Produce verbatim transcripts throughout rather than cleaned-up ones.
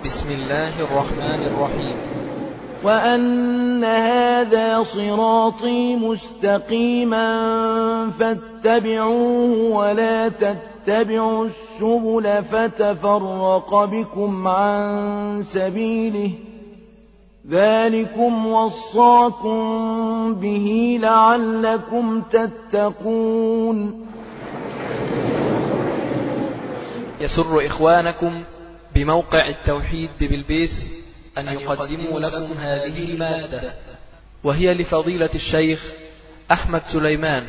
بسم الله الرحمن الرحيم. وأن هذا صراطي مستقيما فاتبعوه ولا تتبعوا السبل فتفرق بكم عن سبيله ذلكم وصاكم به لعلكم تتقون. يسر إخوانكم بموقع التوحيد ببلبيس أن يقدموا لكم هذه المادة، وهي لفضيلة الشيخ أحمد سليمان.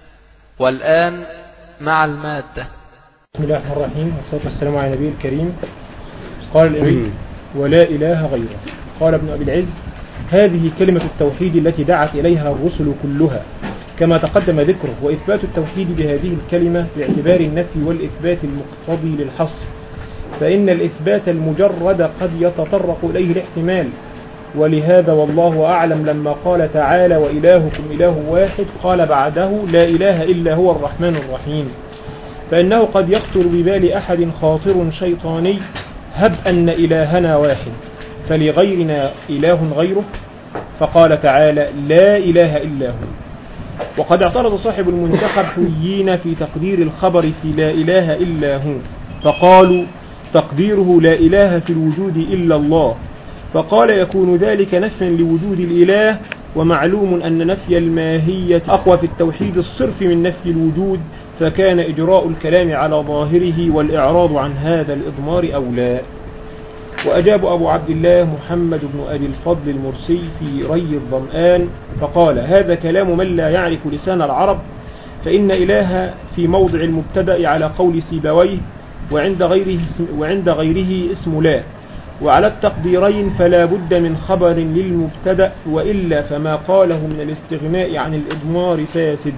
والآن مع المادة. بسم الله الرحمن الرحيم، والصلاة والسلام على النبي الكريم. قال الأمين: ولا إله غيره. قال ابن أبي العز: هذه كلمة التوحيد التي دعت إليها الرسل كلها كما تقدم ذكره، وإثبات التوحيد بهذه الكلمة باعتبار النفي والإثبات المقتضي للحصر، فإن الإثبات المجرد قد يتطرق إليه الاحتمال. ولهذا والله أعلم لما قال تعالى: وإلهكم إله واحد، قال بعده: لا إله إلا هو الرحمن الرحيم، فإنه قد يخطر ببال أحد خاطر شيطاني: هب أن إلهنا واحد فلغيرنا إله غيره، فقال تعالى: لا إله إلا هو. وقد اعترض صاحب المنتخب حيين في تقدير الخبر في لا إله إلا هو، فقالوا تقديره لا إله في الوجود إلا الله، فقال: يكون ذلك نفيا لوجود الإله، ومعلوم أن نفي الماهية أقوى في التوحيد الصرف من نفي الوجود، فكان إجراء الكلام على ظاهره والإعراض عن هذا الإضمار أولى. وأجاب أبو عبد الله محمد بن أبي الفضل المرسي في ري الظمآن فقال: هذا كلام من لا يعرف لسان العرب، فإن إله في موضع المبتدأ على قول سيبويه، وعند غيره وعند غيره اسم لا، وعلى التقديرين فلا بد من خبر للمبتدأ، وإلا فما قاله من الاستغناء عن الإضمار فاسد.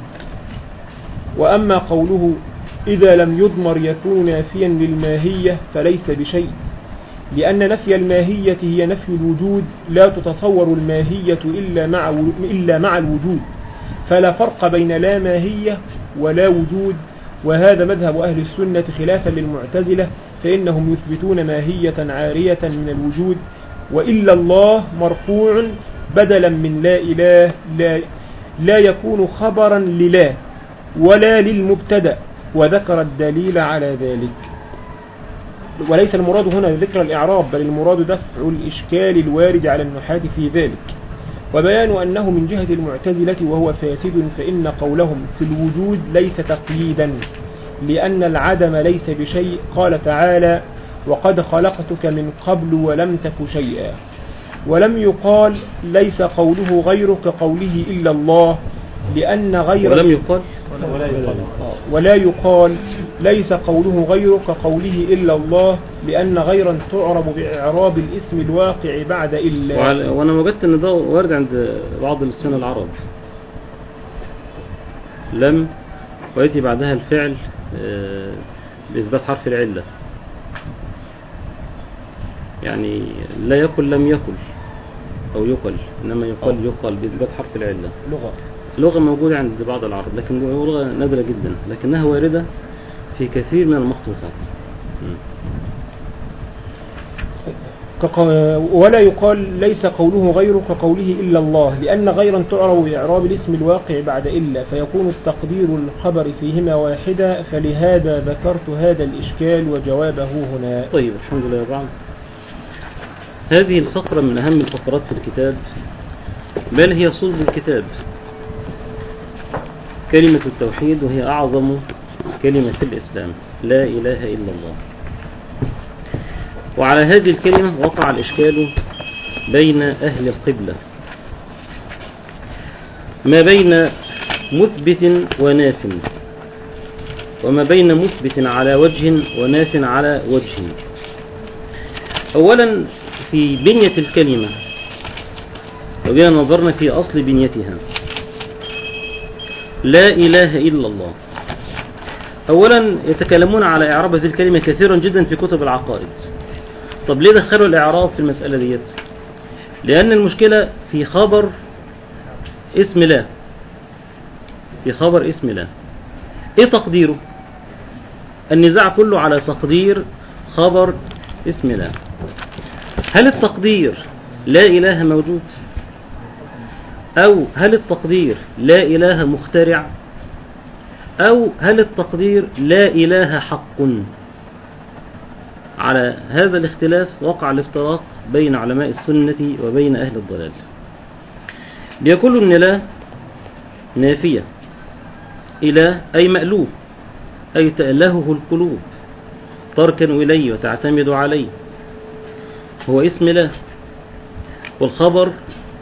وأما قوله: إذا لم يضمر يكون نافيا للماهية، فليس بشيء، لأن نفي الماهية هي نفي الوجود، لا تتصور الماهية إلا مع إلا مع الوجود، فلا فرق بين لا ماهية ولا وجود. وهذا مذهب أهل السنة خلافا للمعتزلة، فإنهم يثبتون ماهية عارية من الوجود، وإلا الله مرفوع بدلا من لا إله، لا, لا يكون خبرا للا ولا للمبتدأ، وذكر الدليل على ذلك. وليس المراد هنا ذكر الإعراب، بل المراد دفع الإشكال الوارد على النحاة في ذلك، وبيان أنه من جهة المعتزلة وهو فاسد، فإن قولهم في الوجود ليس تقييدا، لأن العدم ليس بشيء. قال تعالى: وقد خلقتك من قبل ولم تك شيئا. ولم يقال ليس قوله غيره كقوله إلا الله، لأن غير ولم يقال ولا يقال, ولا يقال ليس قوله غيره كقوله إلا الله، لأن غيرا تعرب بإعراب الاسم الواقع بعد إلا. وأنا وجدت أن ده وارد عند بعض لسان العرب، لم ويأتي بعدها الفعل بإثبات حرف العلة، يعني لا يقل لم يقل أو يقل، إنما يقال يقال بإثبات حرف العلة. لغة لغة موجودة عند بعض العرب، لكن لغة نادرة جدا، لكنها واردة في كثير من المخطوطات. ولا يقال ليس قوله غيره كقوله إلا الله، لأن غيرا تعرب بإعراب الاسم الواقع بعد إلا، فيكون التقدير الخبر فيهما واحدا، فلهذا ذكرت هذا الإشكال وجوابه هنا. طيب، الحمد لله. بعد هذه الفقرة من أهم الفقرات في الكتاب، بل هي صلب الكتاب، كلمة التوحيد، وهي أعظم كلمة في الإسلام، لا إله إلا الله. وعلى هذه الكلمة وقع الإشكال بين أهل القبلة، ما بين مثبت وناف، وما بين مثبت على وجه وناف على وجه. أولا في بنية الكلمة، وبنا نظرنا في أصل بنيتها، لا إله إلا الله. أولا يتكلمون على إعراب هذه الكلمة كثيرا جدا في كتب العقائد. طب ليه دخلوا الإعراب في المسألة ديت؟ لأن المشكلة في خبر اسم لا، في خبر اسم لا. إيه تقديره؟ النزاع كله على تقدير خبر اسم لا. هل التقدير لا إله موجود، أو هل التقدير لا إله مخترع، أو هل التقدير لا إله حق؟ على هذا الاختلاف وقع الافتراق بين علماء السنة وبين أهل الضلال. بيقولوا أن لا نافية، إله أي مألوه، أي تألهه القلوب تركن إليه وتعتمد عليه، هو اسم لا، والخبر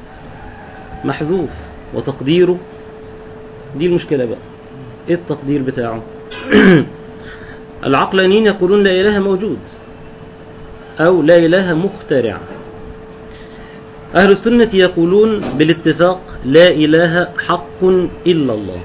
محذوف وتقديره، دي المشكلة بقى، ايه التقدير بتاعه؟ العقلانيين يقولون لا إله موجود أو لا إله مخترع. أهل السنة يقولون بالاتفاق لا إله حق إلا الله.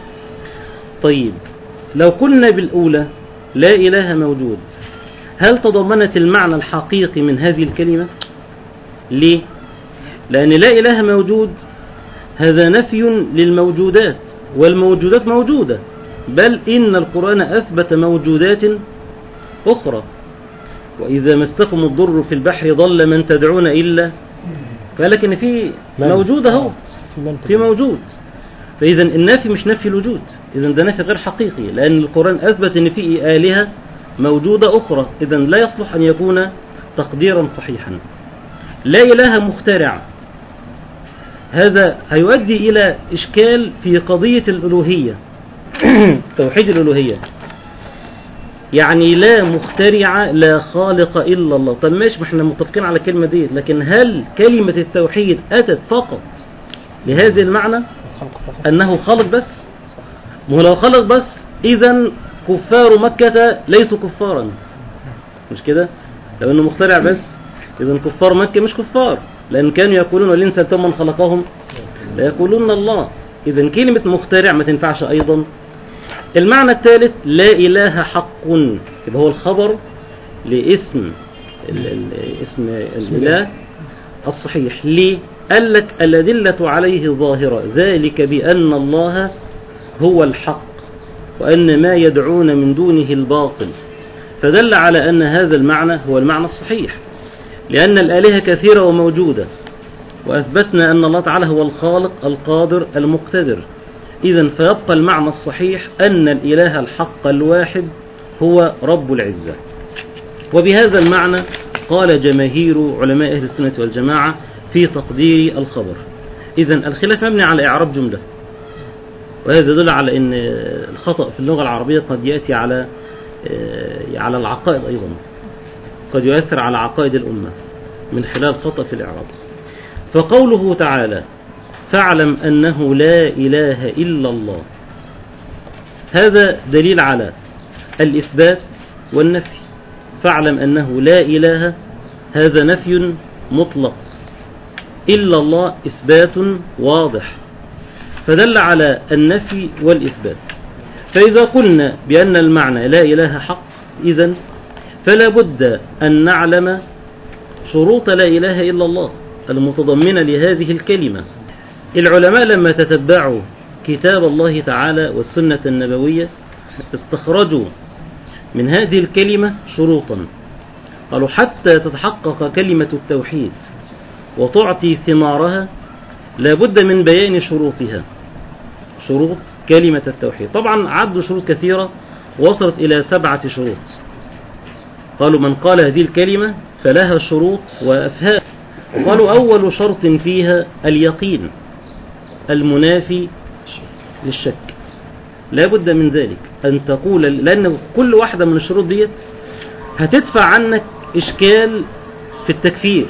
طيب لو قلنا بالأولى لا إله موجود، هل تضمنت المعنى الحقيقي من هذه الكلمة؟ ليه؟ لأن لا إله موجود هذا نفي للموجودات، والموجودات موجودة، بل إن القرآن أثبت موجودات أخرى، وإذا مسكم الضر في البحر ضل من تدعون إلا، فلكن في موجود اهو، في موجود. فإذا النافي مش نفي الوجود، إذا ده نفي غير حقيقي، لأن القرآن أثبت أن في آلهة موجودة أخرى، إذا لا يصلح أن يكون تقديرا صحيحا. لا إله مخترع، هذا هيؤدي إلى إشكال في قضية الألوهية، توحيد الألوهية. يعني لا مخترع لا خالق إلا الله. طب ماشي، ما احنا متفقين على الكلمة دي، لكن هل كلمة التوحيد أتت فقط لهذا المعنى أنه خلق بس؟ مو لو خلق بس إذن كفار مكة ليسوا كفارا، مش كده؟ لو أنه مخترع بس إذن كفار مكة مش كفار، لأن كانوا يقولون والإنس سألتم من خلقهم لا يقولون الله. إذن كلمة مخترع ما تنفعش أيضا. المعنى الثالث لا إله حق، يبقى هو الخبر لاسم اسم الإله الصحيح. ليه؟ قال لك الأدلة عليه ظاهرة، ذلك بأن الله هو الحق وأن ما يدعون من دونه الباطل، فدل على أن هذا المعنى هو المعنى الصحيح، لأن الآلهة كثيرة وموجودة، وأثبتنا أن الله تعالى هو الخالق القادر المقتدر. إذن فيبقى المعنى الصحيح أن الإله الحق الواحد هو رب العزة. وبهذا المعنى قال جماهير علماء أهل السنة والجماعة في تقدير الخبر. إذن الخلاف مبني على إعراب جملة، وهذا يدل على أن الخطأ في اللغة العربية قد يأتي على على العقائد أيضا، قد يؤثر على عقائد الأمة من خلال خطأ في الإعراب. فقوله تعالى فاعلم أنه لا إله إلا الله، هذا دليل على الإثبات والنفي. فاعلم أنه لا إله هذا نفي مطلق، إلا الله إثبات واضح، فدل على النفي والإثبات. فإذا قلنا بأن المعنى لا إله حق، إذن فلا بد أن نعلم شروط لا إله إلا الله المتضمنة لهذه الكلمة. العلماء لما تتبعوا كتاب الله تعالى والسنة النبوية استخرجوا من هذه الكلمة شروطا، قالوا حتى تتحقق كلمة التوحيد وتعطي ثمارها لابد من بيان شروطها، شروط كلمة التوحيد. طبعا عدوا شروط كثيرة وصلت إلى سبعة شروط. قالوا من قال هذه الكلمة فلها شروط وأفهام. قالوا أول شرط فيها اليقين المنافي للشك، لا بد من ذلك أن تقول، لأن كل واحدة من الشروط دي هتدفع عنك إشكال في التكفير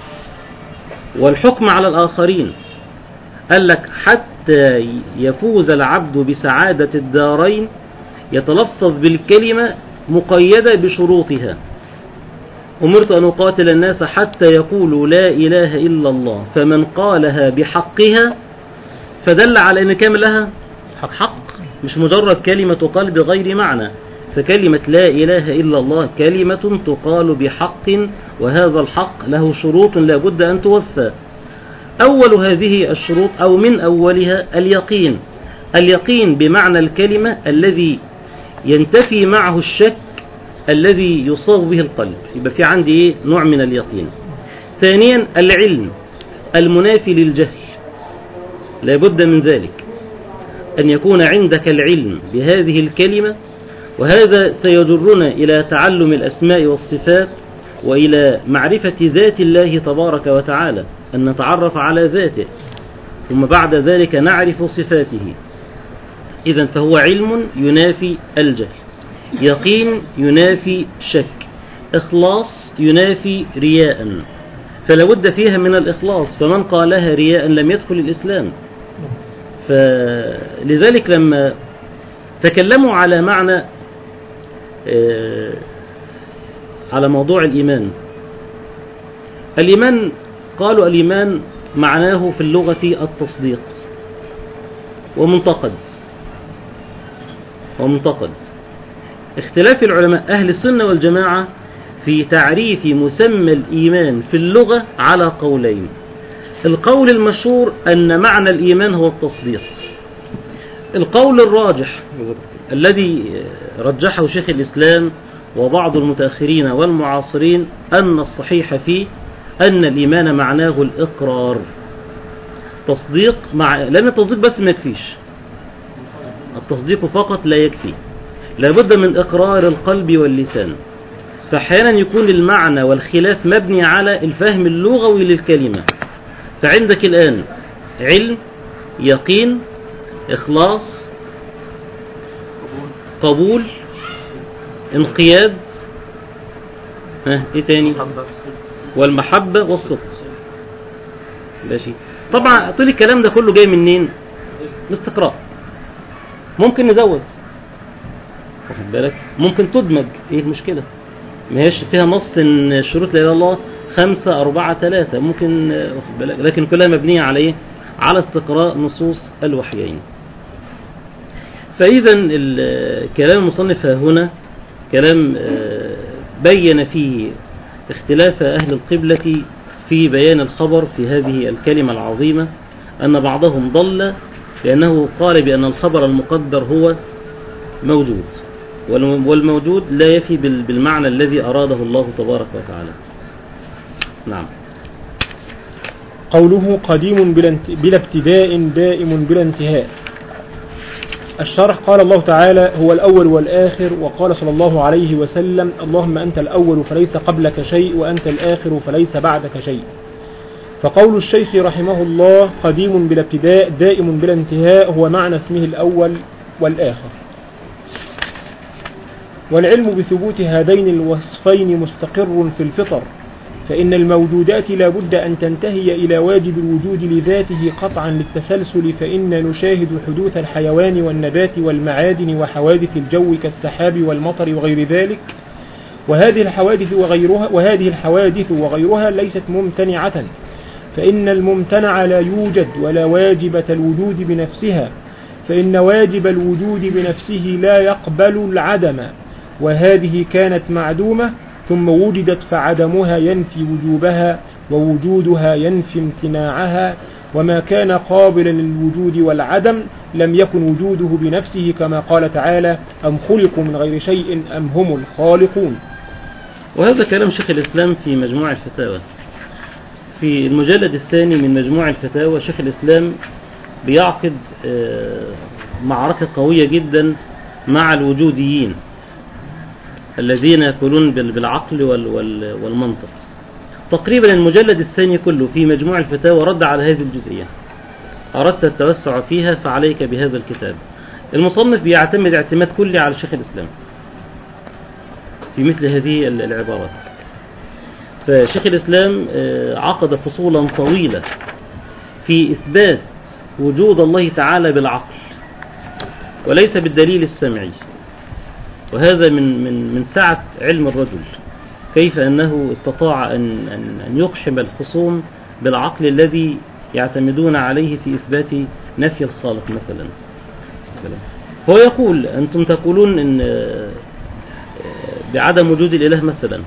والحكم على الآخرين. قال لك حتى يفوز العبد بسعادة الدارين يتلفظ بالكلمة مقيدة بشروطها. أمرت أن أقاتل الناس حتى يقولوا لا إله إلا الله، فمن قالها بحقها فدل على أن كامل لها حق، مش مجرد كلمة تقال بغير معنى. فكلمة لا إله إلا الله كلمة تقال بحق، وهذا الحق له شروط لا بد أن توفى. أول هذه الشروط أو من أولها اليقين. اليقين بمعنى الكلمة الذي ينتفي معه الشك الذي يصاب به القلب، يبقى في عندي إيه؟ نوع من اليقين. ثانيا العلم المنافي للجهل، لا بد من ذلك أن يكون عندك العلم بهذه الكلمة، وهذا سيجرنا إلى تعلم الأسماء والصفات وإلى معرفة ذات الله تبارك وتعالى، أن نتعرف على ذاته ثم بعد ذلك نعرف صفاته. إذن فهو علم ينافي الجهل، يقين ينافي شك، إخلاص ينافي رياء، فلا بد فيها من الإخلاص، فمن قالها رياء لم يدخل الإسلام. فلذلك لما تكلموا على معنى على موضوع الإيمان، الإيمان قالوا الإيمان معناه في اللغة التصديق ومنتقد ومنتقد اختلاف العلماء أهل السنة والجماعة في تعريف مسمى الإيمان في اللغة على قولين. القول المشهور أن معنى الإيمان هو التصديق. القول الراجح الذي رجحه شيخ الإسلام وبعض المتأخرين والمعاصرين أن الصحيح فيه أن الإيمان معناه الإقرار. تصديق مع لأن التصديق بس ما يكفيش، التصديق فقط لا يكفي، لابد من إقرار القلب واللسان. فأحيانا يكون المعنى والخلاف مبني على الفهم اللغوي للكلمة. فعندك الآن علم، يقين، إخلاص، قبول، انقياد، ها ايه تاني، والمحبة والصدق. ماشي. طبعا طول الكلام ده كله جاي منين؟ من استقراء. ممكن نزود، واخد بالك، ممكن تدمج، ايه المشكلة؟ ما هيش فيها نص ان شروط لا اله الا الله خمسة أربعة ثلاثة، ممكن، واخد بالك، لكن كلها مبنية على ايه؟ على استقراء نصوص الوحيين. فإذا الكلام المصنف هنا كلام بين فيه اختلاف أهل القبلة في بيان الخبر في هذه الكلمة العظيمة، أن بعضهم ضل لأنه قال بأن الخبر المقدر هو موجود، والموجود لا يفي بالمعنى الذي أراده الله تبارك وتعالى. نعم. قوله قديم بلا ابتداء دائم بلا انتهاء. الشرح قال الله تعالى هو الأول والآخر، وقال صلى الله عليه وسلم اللهم أنت الأول فليس قبلك شيء، وأنت الآخر فليس بعدك شيء. فقول الشيخ رحمه الله قديم بلا ابتداء دائم بلا انتهاء هو معنى اسمه الأول والآخر. والعلم بثبوت هذين الوصفين مستقر في الفطر، فإن الموجودات لا بد أن تنتهي إلى واجب الوجود لذاته قطعا للتسلسل، فإن نشاهد حدوث الحيوان والنبات والمعادن وحوادث الجو كالسحاب والمطر وغير ذلك، وهذه الحوادث وغيرها, وهذه الحوادث وغيرها ليست ممتنعة، فإن الممتنع لا يوجد ولا واجبة الوجود بنفسها، فإن واجب الوجود بنفسه لا يقبل العدم، وهذه كانت معدومة ثم وجدت فعدمها ينفي وجوبها، ووجودها ينفي امتناعها، وما كان قابلا للوجود والعدم لم يكن وجوده بنفسه، كما قال تعالى أم خلقوا من غير شيء أم هم الخالقون. وهذا كلام شيخ الإسلام في مجموع الفتاوى. في المجلد الثاني من مجموع الفتاوى شيخ الإسلام بيعقد معركة قوية جدا مع الوجوديين الذين يقولون بالعقل والمنطق. تقريبا المجلد الثاني كله في مجموع الفتاوى رد على هذه الجزئية. أردت التوسع فيها فعليك بهذا الكتاب. المصنف بيعتمد اعتماد كلي على شيخ الإسلام في مثل هذه العبارات. فشيخ الإسلام عقد فصولا طويلة في إثبات وجود الله تعالى بالعقل وليس بالدليل السمعي، وهذا من من من سعة علم الرجل، كيف أنه استطاع أن أن أن يقحم الخصوم بالعقل الذي يعتمدون عليه في إثبات نفي الخالق مثلا. هو يقول أنتم تقولون إن بعدم وجود الإله مثلا،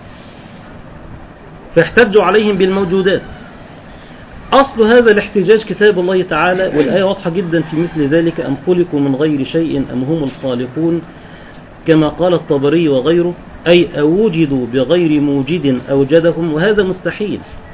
فاحتجوا عليهم بالموجودات. أصل هذا الاحتجاج كتاب الله تعالى، والآية واضحة جدا في مثل ذلك أم خلقوا من غير شيء أم هم الخالقون، كما قال الطبري وغيره، أي أوجدوا بغير موجد أوجدهم، وهذا مستحيل.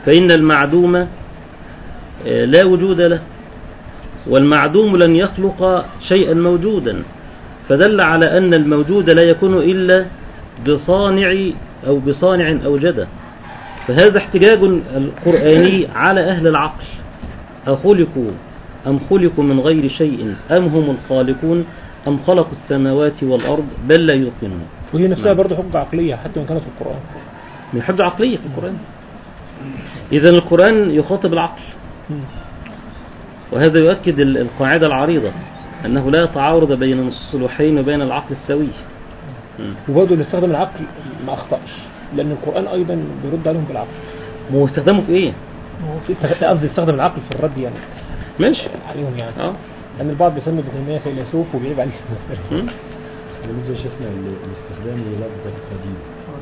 فإن المعدوم لا وجود له، والمعدوم لن يخلق شيئا موجودا، فدل على أن الموجود لا يكون إلا بصانع أو بصانع أوجده. فهذا احتجاج القرآني على أهل العقل، أخلقوا أم خلقوا من غير شيء أم هم الخالقون أم خلقوا السماوات والأرض بل لا يوقنون. وهي نفسها برضه حجة عقلية حتى وإن كانت في القرآن، من حجة عقلية في القرآن. إذا القرآن يخاطب العقل، وهذا يؤكد القاعدة العريضة أنه لا تعارض بين نصوص الوحيين وبين العقل السوي. وبرضه اللي استخدم العقل ما أخطأش، لأن القرآن أيضا بيرد عليهم بالعقل. ما هو استخدمه في إيه؟ قصدي استخدم العقل في الرد يعني. ماشي عليهم يعني. اه لأن البعض بيسمي ابن تيمية فيلسوف وبيعيب عليه. بالنسبة شفنا الاستخدام للفظ القديم.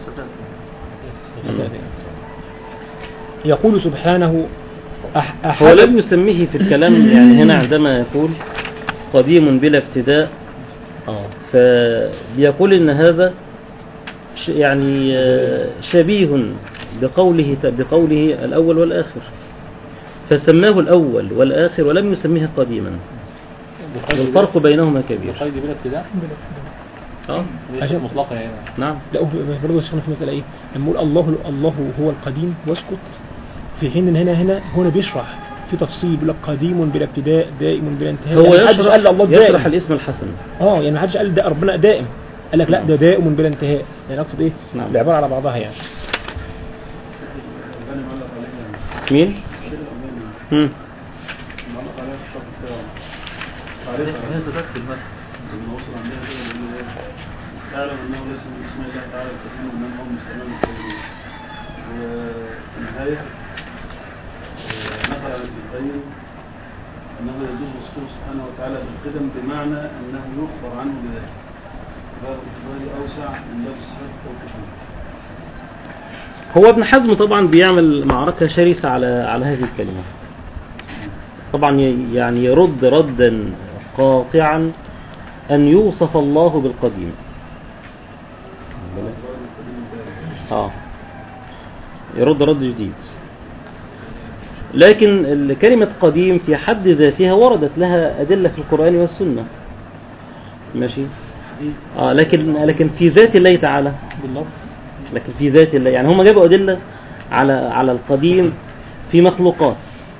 يقول سبحانه هو لم يسميه في الكلام يعني هنا عندما يقول قديم بلا ابتداء، اه فبيقول ان هذا يعني شبيه بقوله بقوله الاول والاخر، فسماه الاول والاخر ولم يسميه قديما، والفرق بينهما كبير. قيد بلا ابتداء اه عشان مطلقه يعني. نعم. لا برضه شفنا في مسألة ايه لما يقول الله الله هو القديم واسكت، في حين ان هنا هنا هنا بيشرح في تفصيل بيقول لك قديم بلا ابتداء دائم بلا انتهاء. هو يعني يشرح, قال الله دائم. يشرح الاسم الحسن. اه يعني ما حدش قال ده ربنا دائم، قال لك لا ده دائم بلا انتهاء، يعني اقصد ايه نعم. العبارة على بعضها يعني. مين؟ امم اعلم انه ليس من اسماء الله تعالى القديم ومن هو مستعمل القديم. وفي النهايه نقل عن ابن القيم انه يجوز وصفه سبحانه وتعالى بالقدم بمعنى انه يخبر عنه بذلك، باب الاخبار اوسع من باب الصفات والكفايه. هو ابن حزم طبعا بيعمل معركة شرسة على على هذه الكلمة، طبعا يعني يرد ردا قاطعا أن يوصف الله بالقديم. اه يرد رد جديد، لكن كلمة قديم في حد ذاتها وردت لها أدلة في القرآن والسنة، ماشي. اه لكن لكن في ذات الله تعالى، لكن في ذات الله يعني هم جابوا أدلة على على القديم في مخلوقات،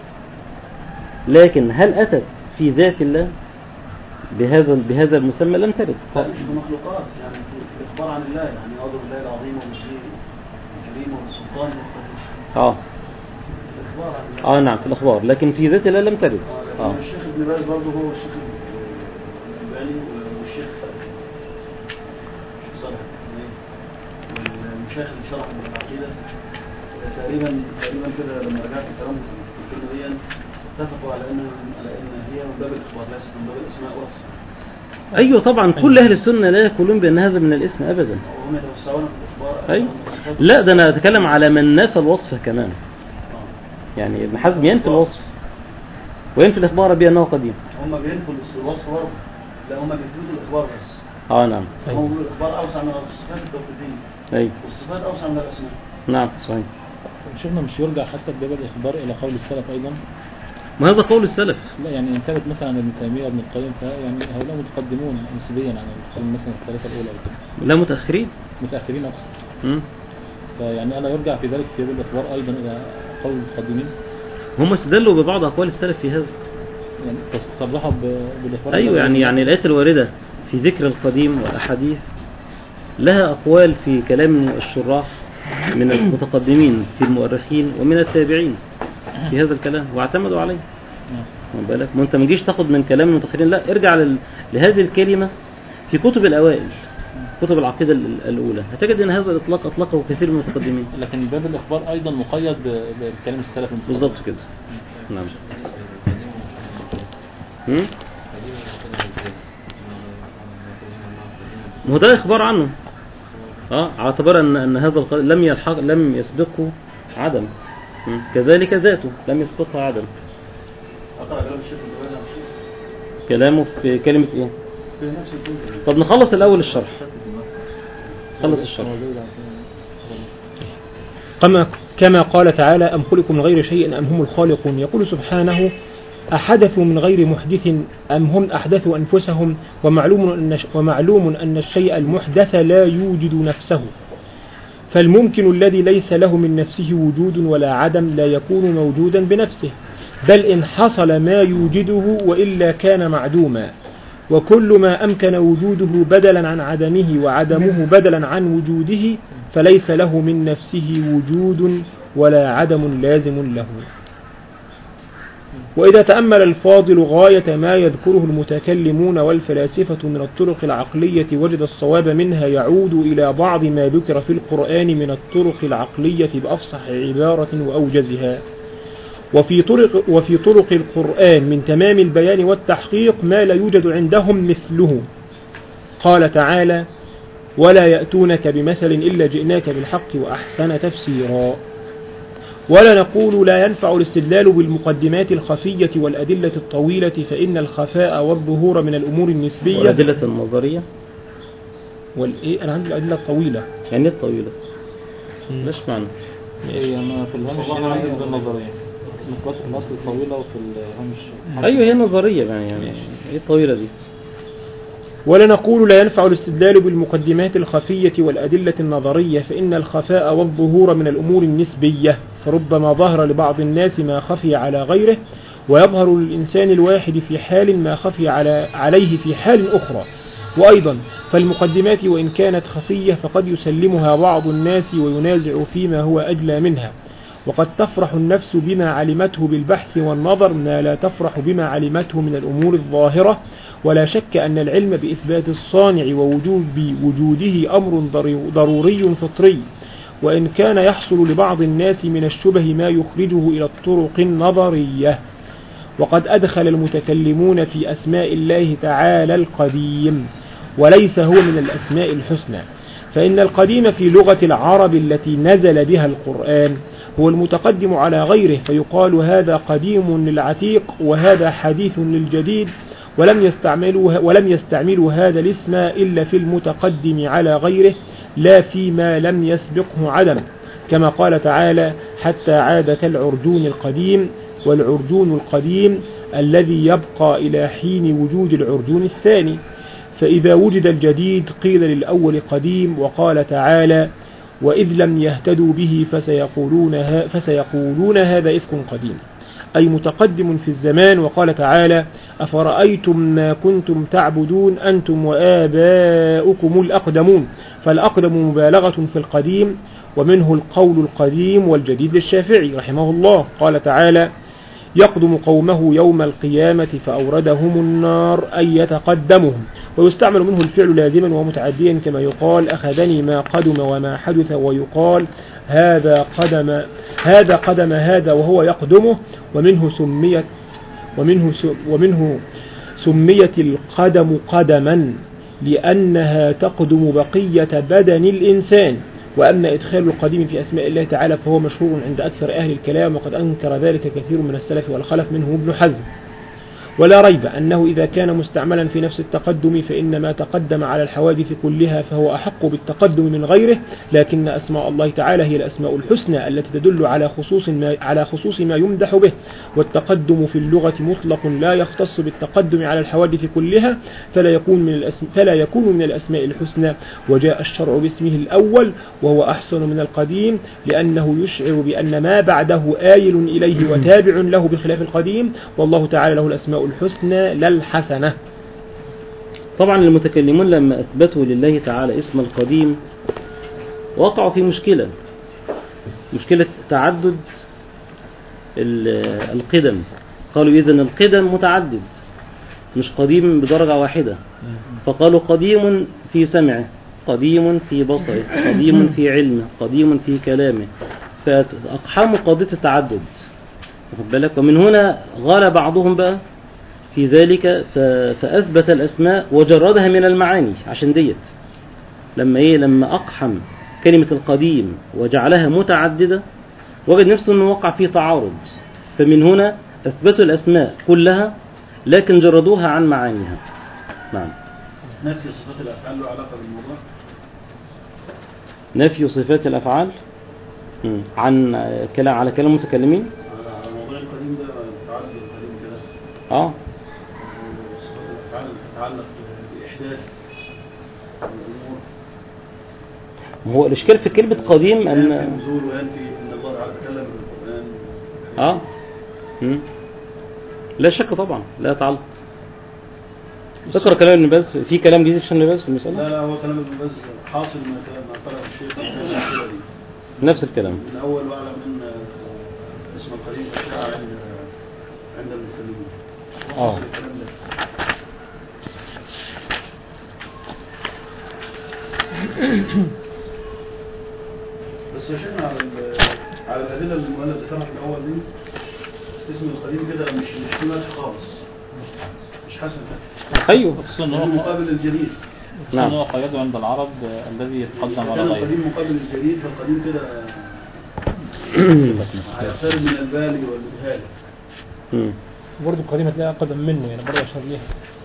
لكن هل أتت في ذات الله بهذا بهذا المسمى؟ لم ترد. في مخلوقات يعني في إخبار عن الله، يعني أعوذ بالله العظيم وبالله الكريم وبالسلطان المقتدر. اه اه نعم في الأخبار، لكن في ذات الله لم ترد. اه الشيخ ابن باز برضه هو الشيخ الألباني والشيخ صالح والمشايخ اللي شرحوا من العقيدة تقريبا تقريبا كده لما رجعت كلامهم في الكلمة دي اتفقوا على ان على ان هي من باب الاخبار ليست من باب الاسماء والصفات. ايوه طبعا كل اهل السنه لا يقولون بان هذا من الاسم ابدا. وهم يتوسعون في الاخبار. ايوه لا ده انا اتكلم على من نفى الوصف كمان. يعني ابن حزم ينفي الوصف وينفي الاخبار بانه قديم. هم بينفوا الوصف برضه، لا هم بيثبتوا الاخبار بس. اه نعم. هم الاخبار اوسع من الصفات التوقيفيه. ايوه والصفات اوسع من الاسماء. نعم صحيح. شفنا مش يرجع حتى بباب الاخبار الى قول السلف ايضا. ما هذا قول السلف. لا يعني إن ثبت مثلا عن ابن تيمية وابن القيم فيعني هؤلاء متقدمون نسبيا عن القرن مثلا الثلاثة الأولى وكده. لا متأخرين. متأخرين أقصد. امم فيعني ألا يرجع في ذلك في الأخبار أيضا إلى قول المتقدمين. هم استدلوا ببعض أقوال السلف في هذا. يعني صرحوا بالأخبار. أيوة يعني يعني الآيات الواردة في ذكر القديم والأحاديث لها أقوال في كلام الشراح من المتقدمين في المؤرخين ومن التابعين في هذا الكلام واعتمدوا عليه. ما بالك ما انت ما تجيش تاخد من كلام المتأخرين، لا ارجع لل... لهذه الكلمة في كتب الأوائل، كتب العقيدة الأولى، هتجد ان هذا الإطلاق أطلقه كثير من المتقدمين. لكن باب الإخبار أيضا مقيد بكلام السلف. بالضبط كده. نعم. هم؟ ما هو ده إخبار عنه. اه اعتبر ان ان هذا الق... لم يلحق لم يسبقه عدم، كذلك ذاته لم يسبقها عدم. كلامه في كلمة ايه؟ طب نخلص الاول الشرح. خلص الشرح. كما كما قال تعالى أم خلقوا من غير شيء أم هم الخالقون. يقول سبحانه أحدثوا من غير محدث أم هم أحدثوا أنفسهم ومعلوم أن, ومعلوم أن الشيء المحدث لا يوجد نفسه، فالممكن الذي ليس له من نفسه وجود ولا عدم لا يكون موجودا بنفسه، بل إن حصل ما يوجده وإلا كان معدوما. وكل ما أمكن وجوده بدلا عن عدمه وعدمه بدلا عن وجوده فليس له من نفسه وجود ولا عدم لازم له. وإذا تأمل الفاضل غاية ما يذكره المتكلمون والفلاسفة من الطرق العقلية وجد الصواب منها يعود إلى بعض ما ذكر في القرآن من الطرق العقلية بأفصح عبارة وأوجزها. وفي طرق, وفي طرق القرآن من تمام البيان والتحقيق ما لا يوجد عندهم مثله. قال تعالى ولا يأتونك بمثل إلا جئناك بالحق وأحسن تفسيرا. ولا نقول لا ينفع الاستدلال بالمقدمات الخفية والأدلة الطويلة فإن الخفاء والظهور من الأمور النسبية والأدلة النظرية والإيه أنا عندي الأدلة الطويلة يعني الطويلة ليش معنى هي ما في الهامش هنا عندنا النظرية نقاط الأصل الطويلة وفي الهامش أيوة هي نظرية يعني, يعني إيه الطويلة دي. ولا نقول لا ينفع الاستدلال بالمقدمات الخفية والأدلة النظرية فإن الخفاء والظهور من الأمور النسبية، فربما ظهر لبعض الناس ما خفي على غيره ويظهر للإنسان الواحد في حال ما خفي على عليه في حال أخرى. وأيضا فالمقدمات وإن كانت خفية فقد يسلمها بعض الناس وينازع فيما هو أجلى منها، وقد تفرح النفس بما علمته بالبحث والنظر ما لا تفرح بما علمته من الأمور الظاهرة. ولا شك أن العلم بإثبات الصانع ووجود وجوده أمر ضروري فطري، وإن كان يحصل لبعض الناس من الشبه ما يخرجه إلى الطرق النظرية. وقد أدخل المتكلمون في أسماء الله تعالى القديم وليس هو من الأسماء الحسنى، فإن القديم في لغة العرب التي نزل بها القرآن هو المتقدم على غيره، فيقال هذا قديم للعتيق وهذا حديث للجديد، ولم يستعملوا ولم يستعملوا هذا الاسم إلا في المتقدم على غيره لا فيما لم يسبقه عدم، كما قال تعالى حتى عاد كالعرجون القديم، والعرجون القديم الذي يبقى إلى حين وجود العرجون الثاني. فإذا وجد الجديد قيل للأول قديم. وقال تعالى وإذ لم يهتدوا به فسيقولون, فسيقولون هذا إفك قديم، أي متقدم في الزمان. وقال تعالى أفرأيتم ما كنتم تعبدون أنتم وآباؤكم الأقدمون، فالأقدم مبالغة في القديم، ومنه القول القديم والجديد للشافعي رحمه الله. قال تعالى يقدم قومه يوم القيامة فأوردهم النار أي يتقدمهم، ويستعمل منه الفعل لازما ومتعديا كما يقال أخذني ما قدم وما حدث، ويقال هذا قدم هذا قدم هذا وهو يقدمه. ومنه سميت ومنه ومنه سميت القدم قدما لأنها تقدم بقية بدن الإنسان. وأما إدخال القديم في أسماء الله تعالى فهو مشهور عند أكثر أهل الكلام، وقد أنكر ذلك كثير من السلف والخلف منه ابن حزم. ولا ريب أنه إذا كان مستعملا في نفس التقدم فإن ما تقدم على الحوادث كلها فهو أحق بالتقدم من غيره، لكن أسماء الله تعالى هي الأسماء الحسنى التي تدل على خصوص ما, على خصوص ما يمدح به، والتقدم في اللغة مطلق لا يختص بالتقدم على الحوادث كلها، فلا يكون من الأسماء, فلا يكون من الأسماء الحسنى. وجاء الشرع باسمه الأول وهو أحسن من القديم لأنه يشعر بأن ما بعده آيل إليه وتابع له بخلاف القديم، والله تعالى له الأسماء الحسنى لا الحسنة. طبعا المتكلمون لما أثبتوا لله تعالى اسم القديم وقعوا في مشكلة مشكلة تعدد القدم. قالوا إذن القدم متعدد مش قديم بدرجة واحدة، فقالوا قديم في سمعه، قديم في بصره، قديم في علمه، قديم في كلامه، فأقحموا قضية التعدد. ومن هنا غال بعضهم بقى في ذلك فأثبت الأسماء وجردها من المعاني. عشان ديت لما إيه لما أقحم كلمة القديم وجعلها متعددة وجد نفسه أنه وقع فيه تعارض، فمن هنا أثبتوا الأسماء كلها لكن جردوها عن معانيها. نعم. نفي صفات الأفعال له علاقة بالموضوع؟ نفي صفات الأفعال مم. عن كلام على كلام المتكلمين. على موضوع القديم ده تعالج القديم كده. اه صفات الافعال تتعلق باحداث الامور. هو الاشكال في كلمه قديم ان ينفي النزول وينفي ان الله تعالى تكلم بالقران. اه مم. لا شك طبعا لا تعلق. ذكر كلام ابن باز في كلام جديد عشان ابن باز في المساله. لا لا هو كلام ابن باز حاصل ما ما طلب الشيخ في المسألة دي. نفس الكلام. من اول واعلم ان اسم القديم اشاع عند عند المتكلمين. اه الكلام ده. بس يا شيخنا على على الادله اللي المؤلف ذكرها في الاول دي اسم القديم كده مش مش ماشي خالص. مش حسن. ايوه خصوصا ان هو مقابل الجديد. خصوصا ان هو قيده عند العرب الذي يتقدم على كان غيره. القديم مقابل الجديد فالقديم كده هيقترب من البالي والمجهال. مم. برضه القديمة تلاقيها أقدم منه يعني برضه أشهر ليها.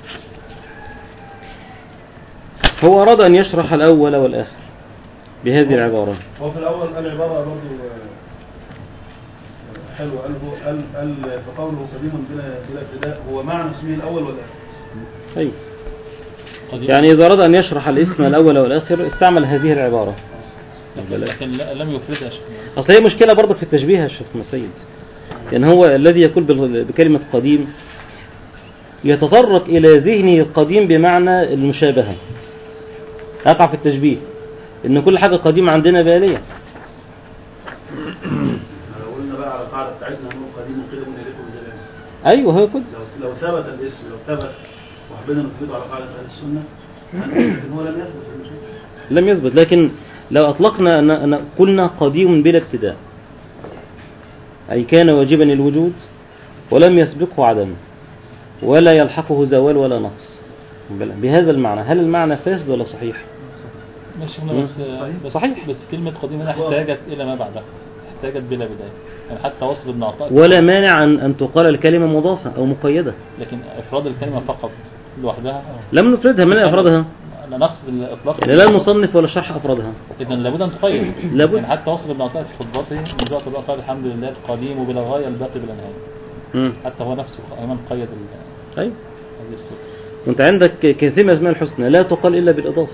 هو أراد أن يشرح الأول والآخر بهذه العبارة. هو في الأول قال عبارة برضه حلوة. قال قال قال فقوله قديم بلا بلا ابتداء هو معنى اسمه الأول والآخر. أي يعني إذا أراد أن يشرح الاسم الأول والآخر استعمل هذه العبارة. لكن لم يفردها. أصل هي مشكلة برضه في التشبيه يا شيخ مسيد. يعني هو الذي يقول بكلمة قديم يتطرق إلى ذهنه القديم بمعنى المشابهة، يقع في التشبيه إن كل حاجة قديمة عندنا بالية. لو قلنا بقى على القاعدة بتاعتنا أنه قديم قدم إليكم جلال. أيوه هو كده. لو, لو ثبت الاسم لو ثبت وحبينا نثبته على قاعدة أهل السنة لكن هو لم يثبت. لم يثبت لكن لو أطلقنا أن قلنا قديم بلا ابتداء أي كان واجبا الوجود ولم يسبقه عدم ولا يلحقه زوال ولا نقص بهذا المعنى، هل المعنى فاسد ولا صحيح؟ ماشي بس, بس صحيح. بس كلمة قديم هنا احتاجت إلى ما بعدها، احتاجت بلا بداية يعني حتى وصل ابن عطاء ولا مانع أن, أن تقال الكلمة مضافة أو مقيدة. لكن إفراد الكلمة فقط لوحدها لم نفردها. من أفردها؟ أنا نقصد الإطلاق يعني لا المصنف ولا شرح أفردها. إذن لابد أن تقيد. لابد. يعني حتى وصل ابن عطاء في خطبته من ذات الله قال الحمد لله القديم بلا غاية الباقي بلا نهاية. حتى هو نفسه أيضا قيد أي هذه الصفة. وانت عندك كثير من اسماء الحسنى لا تقال إلا بالإضافة.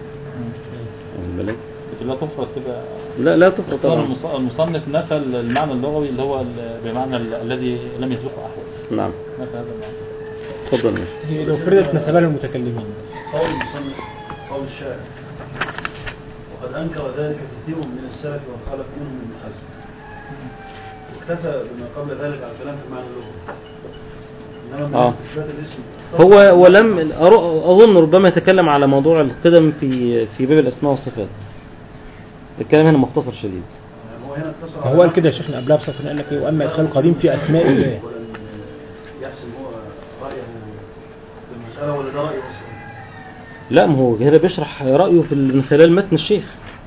لكن لا تفرد كده. لا لا تفرد طبعا. المصنف نفى المعنى اللغوي اللي هو بمعنى الذي لم يسبقه أحد. نعم. نفى هذا المعنى. تفضل. هي لو فردت نسبها للمتكلمين. قول المصنف قول الشاعر وقد أنكر ذلك كثير من السلف والخلف منهم ابن حزم واكتفى بما قبل ذلك على كلام في المعنى اللغوي. إنما من إثبات الاسم هو ولم أظن ربما يتكلم على موضوع القدم في في باب الأسماء والصفات. الكلام هنا مختصر شديد. هو هنا اختصر. هو قال كده يا شيخنا قبلها بصفة قال لك ايه واما ادخال القديم في اسماء الله. يحسن هو رأيه في المسألة ولا ده رأيه أصلا؟ لا ما هو هنا بيشرح رأيه في من خلال متن الشيخ.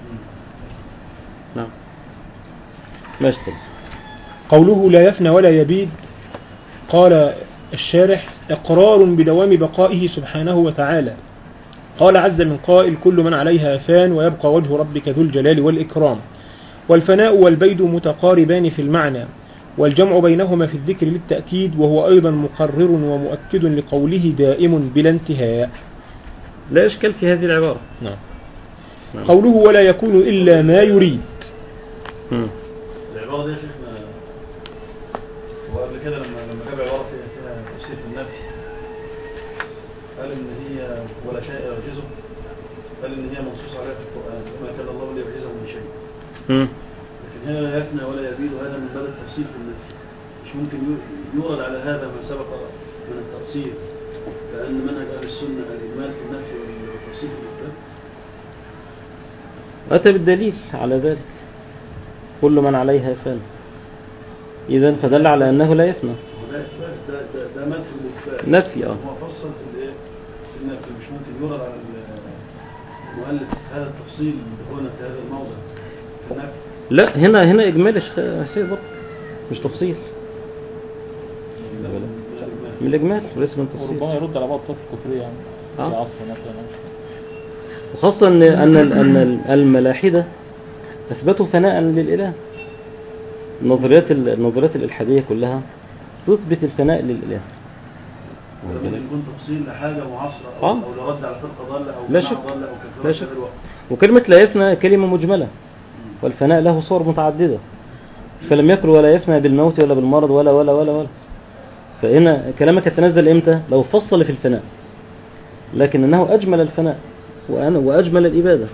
نعم ماشي. قوله لا يفنى ولا يبيد قال الشارح إقرار بدوام بقائه سبحانه وتعالى. قال عز من قائل كل من عليها فان ويبقى وجه ربك ذو الجلال والإكرام. والفناء والبيد متقاربان في المعنى والجمع بينهما في الذكر للتأكيد وهو أيضا مقرر ومؤكد لقوله دائم بلا انتهاء. لا إشكال في هذه العبارة. نعم. نعم. قوله ولا يكون إلا ما يريد. م. العبارة دي يا شيخنا وقبل كده لما لما جاب عبارة فيها تفسير في النفس قال إن هي ولا شيء يعجزه، قال إن هي منصوص عليها في القرآن وما كان الله ليعجزه من شيء. م. لكن هنا لا يفنى ولا يبيد وهذا من باب التفصيل في النفس. مش ممكن يورد على هذا ما سبق من التفصيل لأن منهج أهل السنة الإجمال في النفس والتفصيل في الإثبات. أتى بالدليل على ذلك كل من عليها فان إذن فدل على أنه لا يفنى. ده إثبات ده ده ده مدح الإثبات. نفي. اه هو فصل في الإيه في النفي مش ممكن يورد على المؤلف هذا التفصيل هنا في هذا الموضع في النفي. لا هنا هنا إجمال شيء برضه مش تفصيل. من الإجمال وليس من تفصيل. وربما يرد على بعض الطرق الكفرية يعني في آه. عصر مثلا. وخاصة أن أن أن الملاحدة أثبتوا فناء للإله. النظريات النظريات الإلحادية كلها تثبت الفناء للإله. لما يكون تفصيل لحاجة معاصرة أو, آه. أو لرد على فرقة ضالة أو لا جماعة شك. ضالة أو لا كفرة شك. في الوقت. وكلمة لا يفنى كلمة مجملة، والفناء له صور متعددة، فلم يكن ولا يفنى بالموت ولا بالمرض ولا ولا ولا ولا. فهنا كلامك يتنزل إمتى؟ لو فصل في الفناء، لكن أنه أجمل الفناء وأنا وأجمل الإبادة.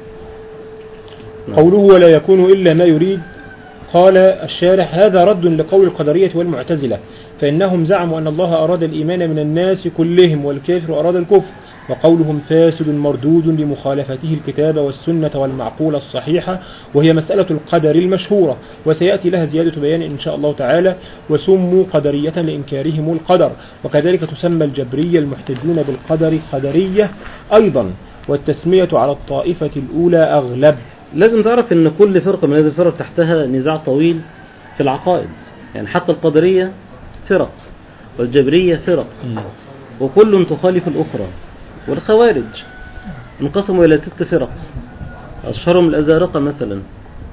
قوله ولا يكون إلا ما يريد، قال الشارح هذا رد لقول القدرية والمعتزلة، فإنهم زعموا أن الله أراد الإيمان من الناس كلهم والكافر أراد الكفر، وقولهم فاسد مردود لمخالفته الكتاب والسنة والمعقولة الصحيحة، وهي مسألة القدر المشهورة، وسيأتي لها زيادة بيان إن شاء الله تعالى. وسموا قدرية لإنكارهم القدر، وكذلك تسمى الجبرية المحتجون بالقدر قدرية أيضا، والتسمية على الطائفة الأولى أغلب. لازم تعرف ان كل فرقة من هذه الفرق تحتها نزاع طويل في العقائد، يعني حتى القدرية فرق والجبرية فرق وكل تخالف الأخرى. والخوارج انقسموا إلى ست فرق، أشهرهم الأزارقة مثلا،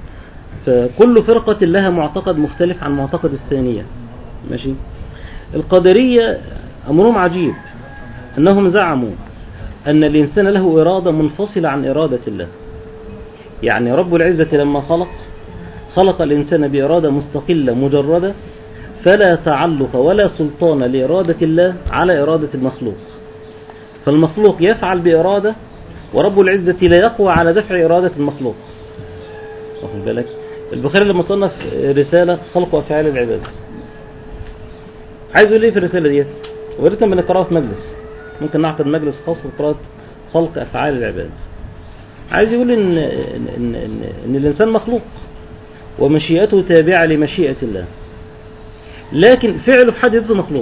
فكل فرقة لها معتقد مختلف عن معتقد الثانية. ماشي. القدرية أمرهم عجيب، أنهم زعموا أن الإنسان له إرادة منفصلة عن إرادة الله. يعني رب العزة لما خلق خلق الإنسان بإرادة مستقلة مجردة، فلا تعلق ولا سلطان لإرادة الله على إرادة المخلوق. فالمخلوق يفعل بإرادة، ورب العزة لا يقوى على دفع إرادة المخلوق. واخد بالك؟ البخاري لما صنف رسالة خلق أفعال العباد، عايز يقول ايه في الرسالة ديت؟ وريتنا بنقرأها في مجلس، ممكن نعقد مجلس خاص بقراءة خلق أفعال العباد. عايز يقول إن, إن, إن, إن, إن الإنسان مخلوق ومشيئته تابعة لمشيئة الله، لكن فعله في حد ذاته مخلوق،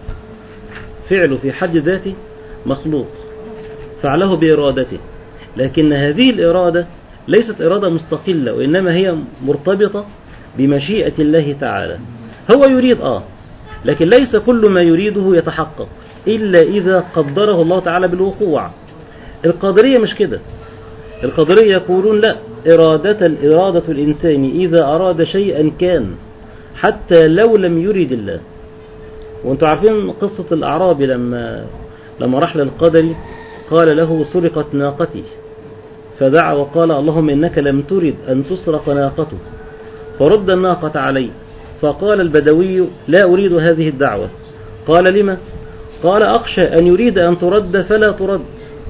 فعله في حد ذاته مخلوق، فعله بإرادته، لكن هذه الإرادة ليست إرادة مستقلة، وإنما هي مرتبطة بمشيئة الله تعالى. هو يريد آه لكن ليس كل ما يريده يتحقق إلا إذا قدره الله تعالى بالوقوع. القدرية مش كده. القدرية يقولون لا، إرادة إرادة الإنسان إذا أراد شيئا كان حتى لو لم يريد الله. وانتم عارفين قصة الأعرابي لما لما راح للقدري قال له سرقت ناقتي، فدعا وقال اللهم إنك لم ترد أن تسرق ناقته فرد الناقة علي. فقال البدوي لا أريد هذه الدعوة. قال لما؟ قال أخشى أن يريد أن ترد فلا ترد.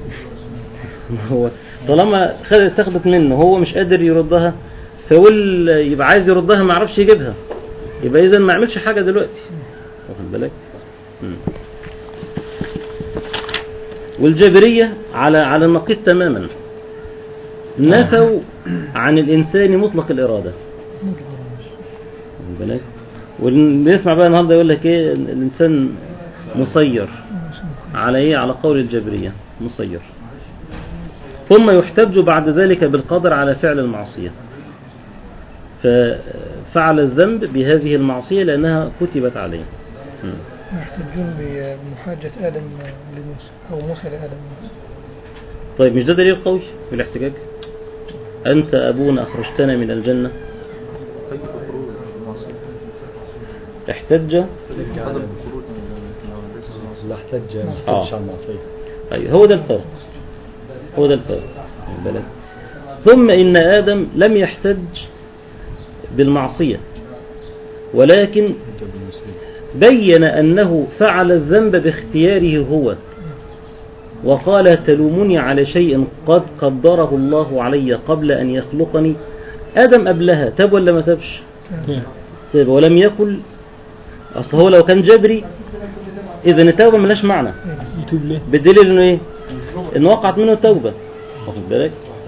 هو طالما اتخذت منه هو مش قادر يردها، فقول يبقى عايز يردها ما عرفش يجيبها، يبقى إذن ما عملش حاجة دلوقتي. واخد بالك؟ والجبرية على على النقيض تماما، نفوا عن الإنسان مطلق الإرادة. واخد بالك؟ واللي يسمع بقى النهارده يقول لك ايه، الإنسان مسير على ايه؟ على قول الجبرية مسير. ثم يحتج بعد ذلك بالقدر على فعل المعصية، ففعل الذنب بهذه المعصية لأنها كتبت عليه. يحتجون بمحاجة آدم لموسى أو موسى لآدم. طيب مش ده دليل قوي في الاحتجاج؟ أنت أبونا أخرجتنا من الجنة. احتج لا احتج آه. عن المعصية. أيوه هو ده الفرق، هو ده الفرق. ثم إن آدم لم يحتج بالمعصية، ولكن بين أنه فعل الذنب باختياره هو، وقال تلومني على شيء قد قدره الله علي قبل أن يخلقني. آدم قبلها تاب ولا ما تابش؟ تاب ولم يقل. أصل هو لو كان جبري إذن التوبة ملاش معنى، يتوب ليه؟ بالدليل إنه إيه؟ إن وقعت منه التوبة. واخد بالك؟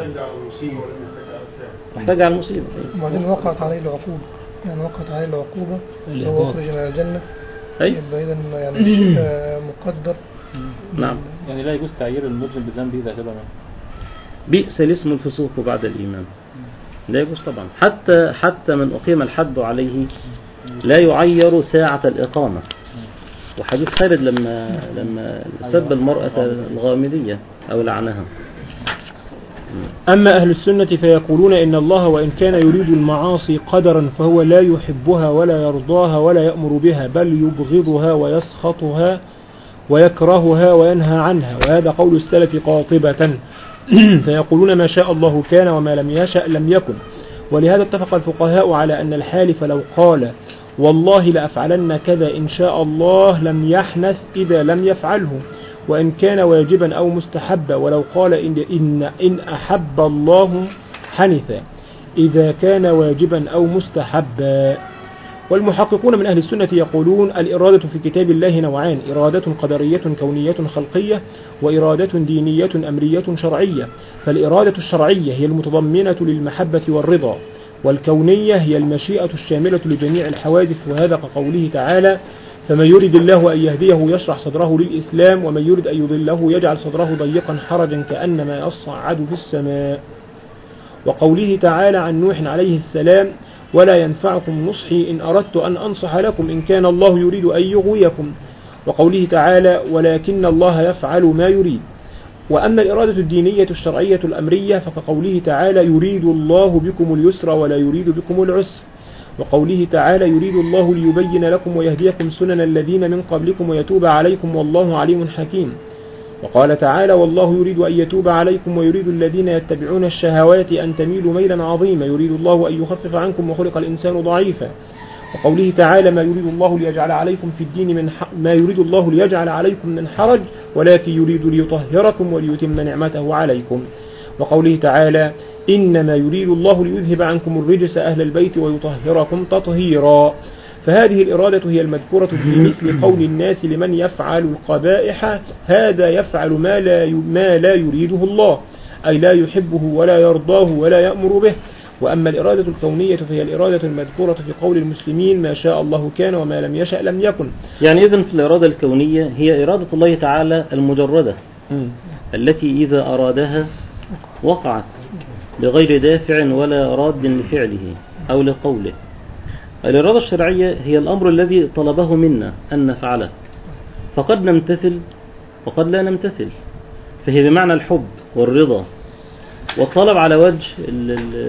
محتاج على المصيبة. وبعدين وقعت عليه العقوبة، يعني وقعت عليه العقوبة اللي هو أخرج من الجنة. أي يبقى إذن يعني مقدر. نعم. يعني لا يجوز تعيير المجرم بالذنب إذا تاب منه. بئس الاسم الفسوق بعد الإيمان، لا يجوز طبعا. حتى حتى من أقيم الحد عليه لا يعير ساعة الإقامة. وحديث خالد لما لما سب المرأة الغامدية أو لعنها، أما أهل السنة فيقولون إن الله وإن كان يريد المعاصي قدرا فهو لا يحبها ولا يرضاها ولا يأمر بها، بل يبغضها ويسخطها ويكرهها وينهى عنها، وهذا قول السلف قاطبة. فيقولون ما شاء الله كان وما لم يشأ لم يكن. ولهذا اتفق الفقهاء على أن الحالف لو قال والله لأفعلن كذا إن شاء الله لم يحنث إذا لم يفعله، وإن كان واجبا أو مستحبا، ولو قال إن, إن, إن أحب الله حنث إذا كان واجبا أو مستحبا. والمحققون من أهل السنة يقولون الإرادة في كتاب الله نوعان: إرادة قدرية كونية خلقية، وإرادة دينية أمرية شرعية. فالإرادة الشرعية هي المتضمنة للمحبة والرضا، والكونية هي المشيئة الشاملة لجميع الحوادث، وهذا كقوله تعالى: فمن يرد الله أن يهديه يشرح صدره للإسلام، ومن يرد أن يضله يجعل صدره ضيقا حرجا كأنما يصعد في السماء. وقوله تعالى عن نوح عليه السلام: ولا ينفعكم نصحي إن أردت أن أنصح لكم إن كان الله يريد أن يغويكم. وقوله تعالى: ولكن الله يفعل ما يريد. وأما الإرادة الدينية الشرعية الأمرية فكقوله تعالى: يريد الله بكم اليسر ولا يريد بكم العسر. وقوله تعالى: يريد الله ليبين لكم ويهديكم سنن الذين من قبلكم ويتوب عليكم والله عليم حكيم. وقال تعالى: والله يريد أن يتوب عليكم ويريد الذين يتبعون الشهوات أن تميلوا ميلا عظيما، يريد الله أن يخفف عنكم وخلق الإنسان ضعيفا. وقوله تعالى: ما يريد الله ليجعل عليكم في الدين من ح... ما يريد الله ليجعل عليكم من حرج ولكن يريد ليطهركم وليتم نعمته عليكم. وقوله تعالى: إنما يريد الله ليذهب عنكم الرجس أهل البيت ويطهركم تطهيرا. فهذه الإرادة هي المذكورة في مثل قول الناس لمن يفعل القبائح: هذا يفعل ما لا ما لا يريده الله، أي لا يحبه ولا يرضاه ولا يأمر به. وأما الإرادة الكونية فهي الإرادة المذكورة في قول المسلمين: ما شاء الله كان وما لم يشأ لم يكن. يعني إذن في الإرادة الكونية هي إرادة الله تعالى المجردة م. التي إذا أرادها وقعت بغير دافع ولا راد لفعله أو لقوله. الإرادة الشرعية هي الأمر الذي طلبه منا أن نفعله، فقد نمتثل وقد لا نمتثل، فهي بمعنى الحب والرضا والطلب على وجه ال ال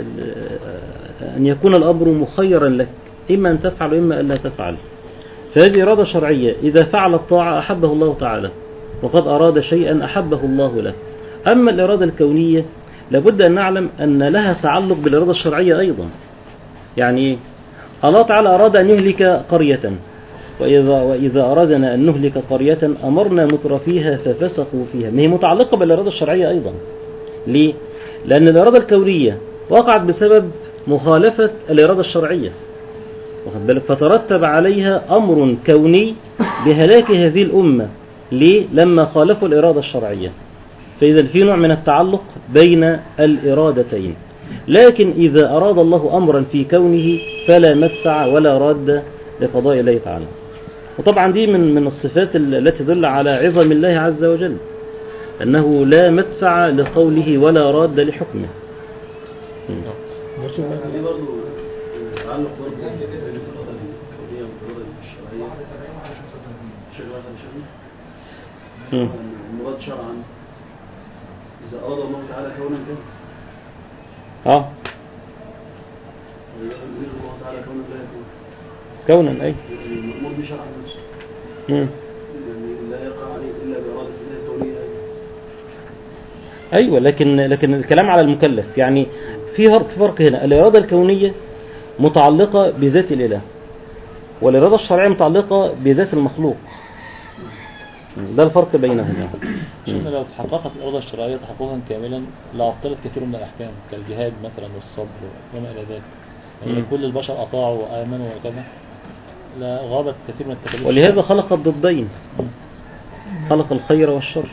أن يكون الأمر مخيرا لك، إما أن تفعل وإما أن لا تفعل. فهذه إرادة شرعية، إذا فعل الطاعة أحبه الله تعالى، وقد أراد شيئا أحبه الله له. أما الإرادة الكونية لابد أن نعلم أن لها تعلق بالإرادة الشرعية أيضا. يعني الله تعالى أراد أن يهلك قرية، وإذا, وإذا أرادنا أن نهلك قرية أمرنا مترفيها ففسقوا فيها، ما هي متعلقة بالإرادة الشرعية أيضا. ليه؟ لأن الإرادة الكونية وقعت بسبب مخالفة الإرادة الشرعية، واخد بالك؟ فترتب عليها أمر كوني بهلاك هذه الأمة. ليه؟ لما خالفوا الإرادة الشرعية. فإذا في نوع من التعلق بين الإرادتين. لكن إذا أراد الله أمرا في كونه فلا مدفع ولا راد لقضاء الله تعالى. وطبعا دي من من الصفات التي تدل على عظم الله عز وجل، أنه لا مدفع لقوله ولا راد لحكمه. دي برضه تعلق برضه بين الإرادة الكونية والإرادة الشرعية. شيء واحد شيء المراد شرعا إذا أراد الله تعالى كونا كان اه وإذا يريد الله تعالى كونا لا يكون كونا أي المأمور بشرعا نفسه، يعني لا يقع عليه إلا بإرادة الله الكونية. أيوة، لكن لكن الكلام على المكلف. يعني في فرق هنا، الإرادة الكونية متعلقة بذات الإله، والإرادة الشرعية متعلقة بذات المخلوق. ده الفرق بينهما. شفنا لو تحققت الإرادة الشرعية تحققا كاملا لعطلت كثير من الأحكام كالجهاد مثلا والصبر وما إلى ذلك. يعني كل البشر أطاعوا وآمنوا وكذا لا غابت كثير من التكاليف. ولهذا خلق الضدين، خلق الخير والشر.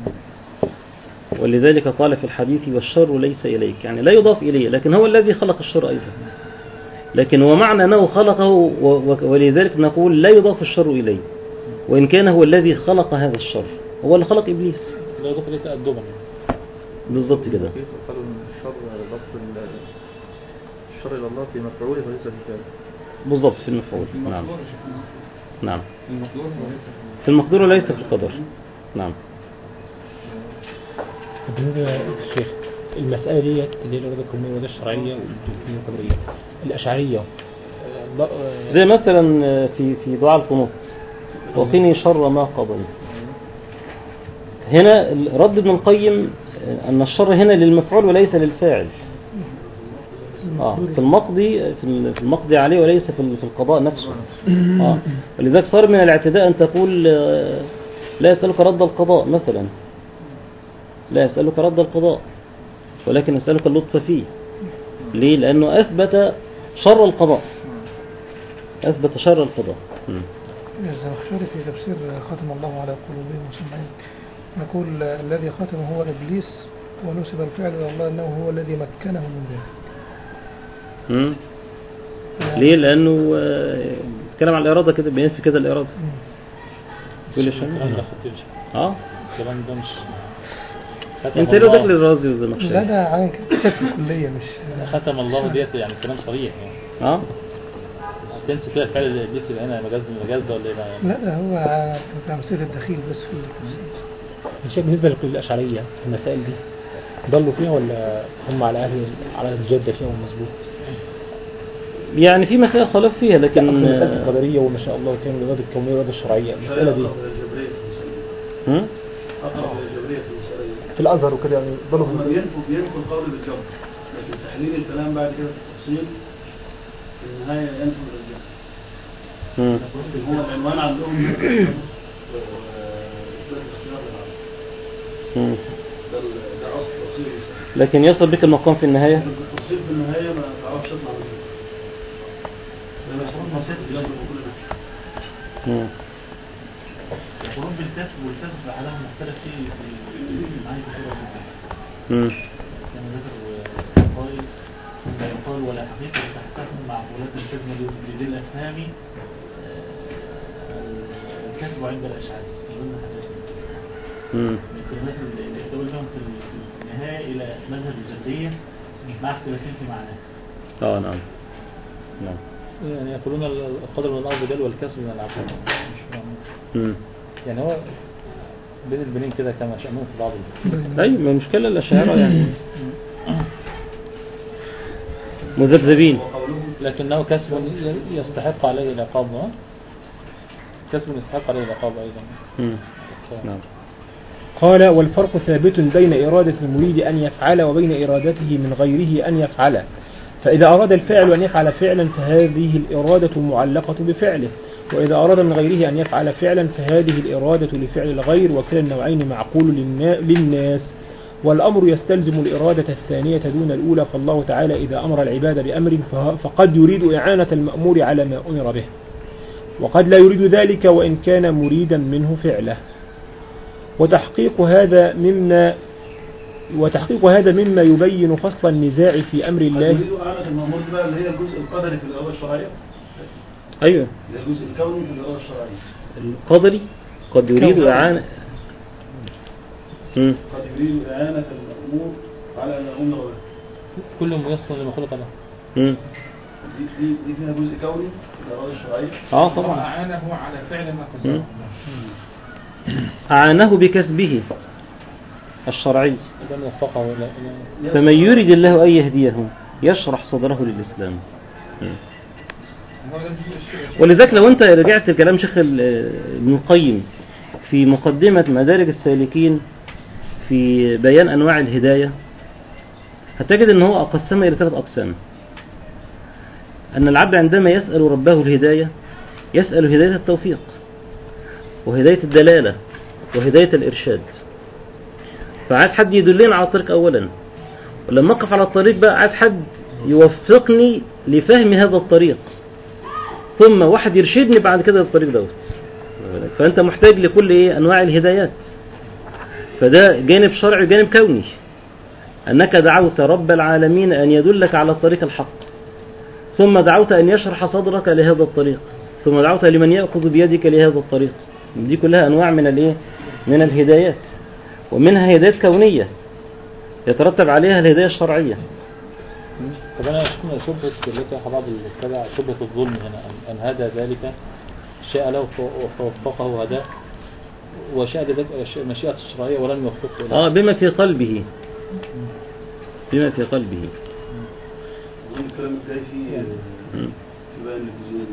ولذلك قال في الحديث: والشر ليس إليك، يعني لا يضاف إليه، لكن هو الذي خلق الشر أيضا. لكن هو معنى أنه خلقه، ولذلك نقول لا يضاف الشر إليه، وإن كان هو الذي خلق هذا الشر، هو اللي خلق إبليس. لا يضاف إليه تأدبا بالضبط كده. كيف قالوا ان الشر ضبط الشر الى الله في مفعوله وليس في فعله؟ بالضبط في المفعول. نعم نعم في المقدور وليس في القدر. نعم. بالنسبة للشيخ المسألة ديت اللي هي الإرادة الكونية والإرادة الشرعية والدينية القدرية الأشعرية زي مثلا في في دعاء القنوت وقني شر ما قضيت. هنا رد ابن القيم أن الشر هنا للمفعول وليس للفاعل. آه في المقضي في المقضي عليه وليس في القضاء نفسه. آه ولذلك صار من الاعتداء أن تقول لا يسألك رد القضاء مثلا، لا يسألك رد القضاء ولكن يسألك اللطف فيه. ليه؟ لأنه أثبت شر القضاء، أثبت شر القضاء. الزمخشري في تفسير ختم الله على قلوبهم وسمعهم نقول الذي ختم هو إبليس ونسب الفعل إلى الله أنه هو الذي مكنه من ذلك. مم. ليه؟ لأنه بيتكلم عن الإرادة كده، بينفي كده الإرادة. كل شيء اه الكلام ده مش انت لو داخل الرازي والزمخشري. لا ده عن كتاب الكلية مش ختم الله ديت يعني كلام صريح يعني. اه تنسي كده فعل الابليس يبقى هنا مجاز مجاز ده ولا ايه؟ لا ده هو تمثيل الدخيل بس في التفسير. الشيء بالنسبة للأشعرية المسائل دي ضلوا فيها ولا هم على أهل على الجدة فيها والمظبوط؟ يعني في مسائل خلاف فيها لكن المسائل القدرية وما شاء الله كان الإرادة الكونية والإرادة الشرعية المسألة دي هم؟ أقرب للجبرية في المسألة دي في الأزهر وكده يعني ضلوا هم بينفوا بينفوا القول بالجبر، لكن تحليل الكلام بعد كده التفصيل في النهاية ينفوا الجبر. لكن هو العنوان عندهم ده ده أصل تفصيل. لكن يصل بك المقام في النهاية. التفصيل في النهاية ما تعرفش تطلع منه. لأن أصلا نسيت الجبر وكل ده. يقولون بالكسب والكسب علامة مختلف فيه في معاني كثيرة جدا. امم كما ذكر قائل لا يقال ولا حقيقة تحتكم معقولات الكسب لذي الأفهام الكسب عند الأشعار ضمن حديث. امم من الكلمات اللي يحتوي لهم في النهاية إلى مذهب الجبرية مع اختلافين في معناه. اه نعم نعم. يعني يقولون القدر من الأرض جل والكسب من العقل. امم يعني هو بين البنين كده كما شأنون في بعض ايوه ما المشكلة الأشاعرة يعني مذبذبين، لكنه كسب يستحق عليه العقاب. كسب يستحق عليه العقاب أيضا. امم نعم. قال والفرق ثابت بين إرادة المريد أن يفعل وبين إرادته من غيره أن يفعل. فإذا أراد الفاعل أن يفعل فعلا فهذه الإرادة معلقة بفعله، وإذا أراد من غيره أن يفعل فعلا فهذه الإرادة لفعل الغير، وكلا النوعين معقول للناس، والأمر يستلزم الإرادة الثانية دون الأولى. فالله تعالى إذا أمر العباد بأمر فقد يريد إعانة المأمور على ما أمر به، وقد لا يريد ذلك وإن كان مريدا منه فعله. وتحقيق هذا مما وتحقيق هذا مما يبين فصل النزاع في أمر الله. يريد إعانة المأمور بقى اللي هي الجزء القدري في الإرادة الشرعية. أيوة الجزء الكوني في الإرادة الشرعية. القدري قد يريد إعانة قد يريد إعانة المأمور على ما أمر به. كل ميسر لما خلق له. امم دي دي فيها جزء كوني في الإرادة الشرعية. اه طبعا. أعانه على فعل ما قدره. أعانه بكسبه الشرعي. وفقه فمن يريد الله أن يهديه يشرح صدره للإسلام. ولذلك لو أنت رجعت كلام شيخ ابن القيم في مقدمة مدارج السالكين في بيان أنواع الهداية هتجد أنه هو أقسمها إلى ثلاث أقسام. أن العبد عندما يسأل ربه الهداية يسأل هداية التوفيق وهداية الدلالة وهداية الإرشاد. فعايز حد يدلني على الطريق أولا، ولما أقف على الطريق بقى عايز حد يوفقني لفهم هذا الطريق، ثم واحد يرشدني بعد كده للطريق دوت. فأنت محتاج لكل إيه أنواع الهدايات. فده جانب شرعي وجانب كوني، أنك دعوت رب العالمين أن يدلك على الطريق الحق، ثم دعوت أن يشرح صدرك لهذا الطريق، ثم دعوت لمن يأخذ بيدك لهذا الطريق. دي كلها أنواع من الإيه من الهدايات، ومنها هدايات كونية يترتب عليها الهداية الشرعية. طب أنا شبهة التي حباب الاتباع شبهة الظلم هنا أن هذا ذلك شاء له ووفقه هذا وشاء لذلك المشيئة الشرعية ولم يوفقه. آه بما في قلبه. بما في قلبه. الكلام الجاي فيه في بيان التزويد.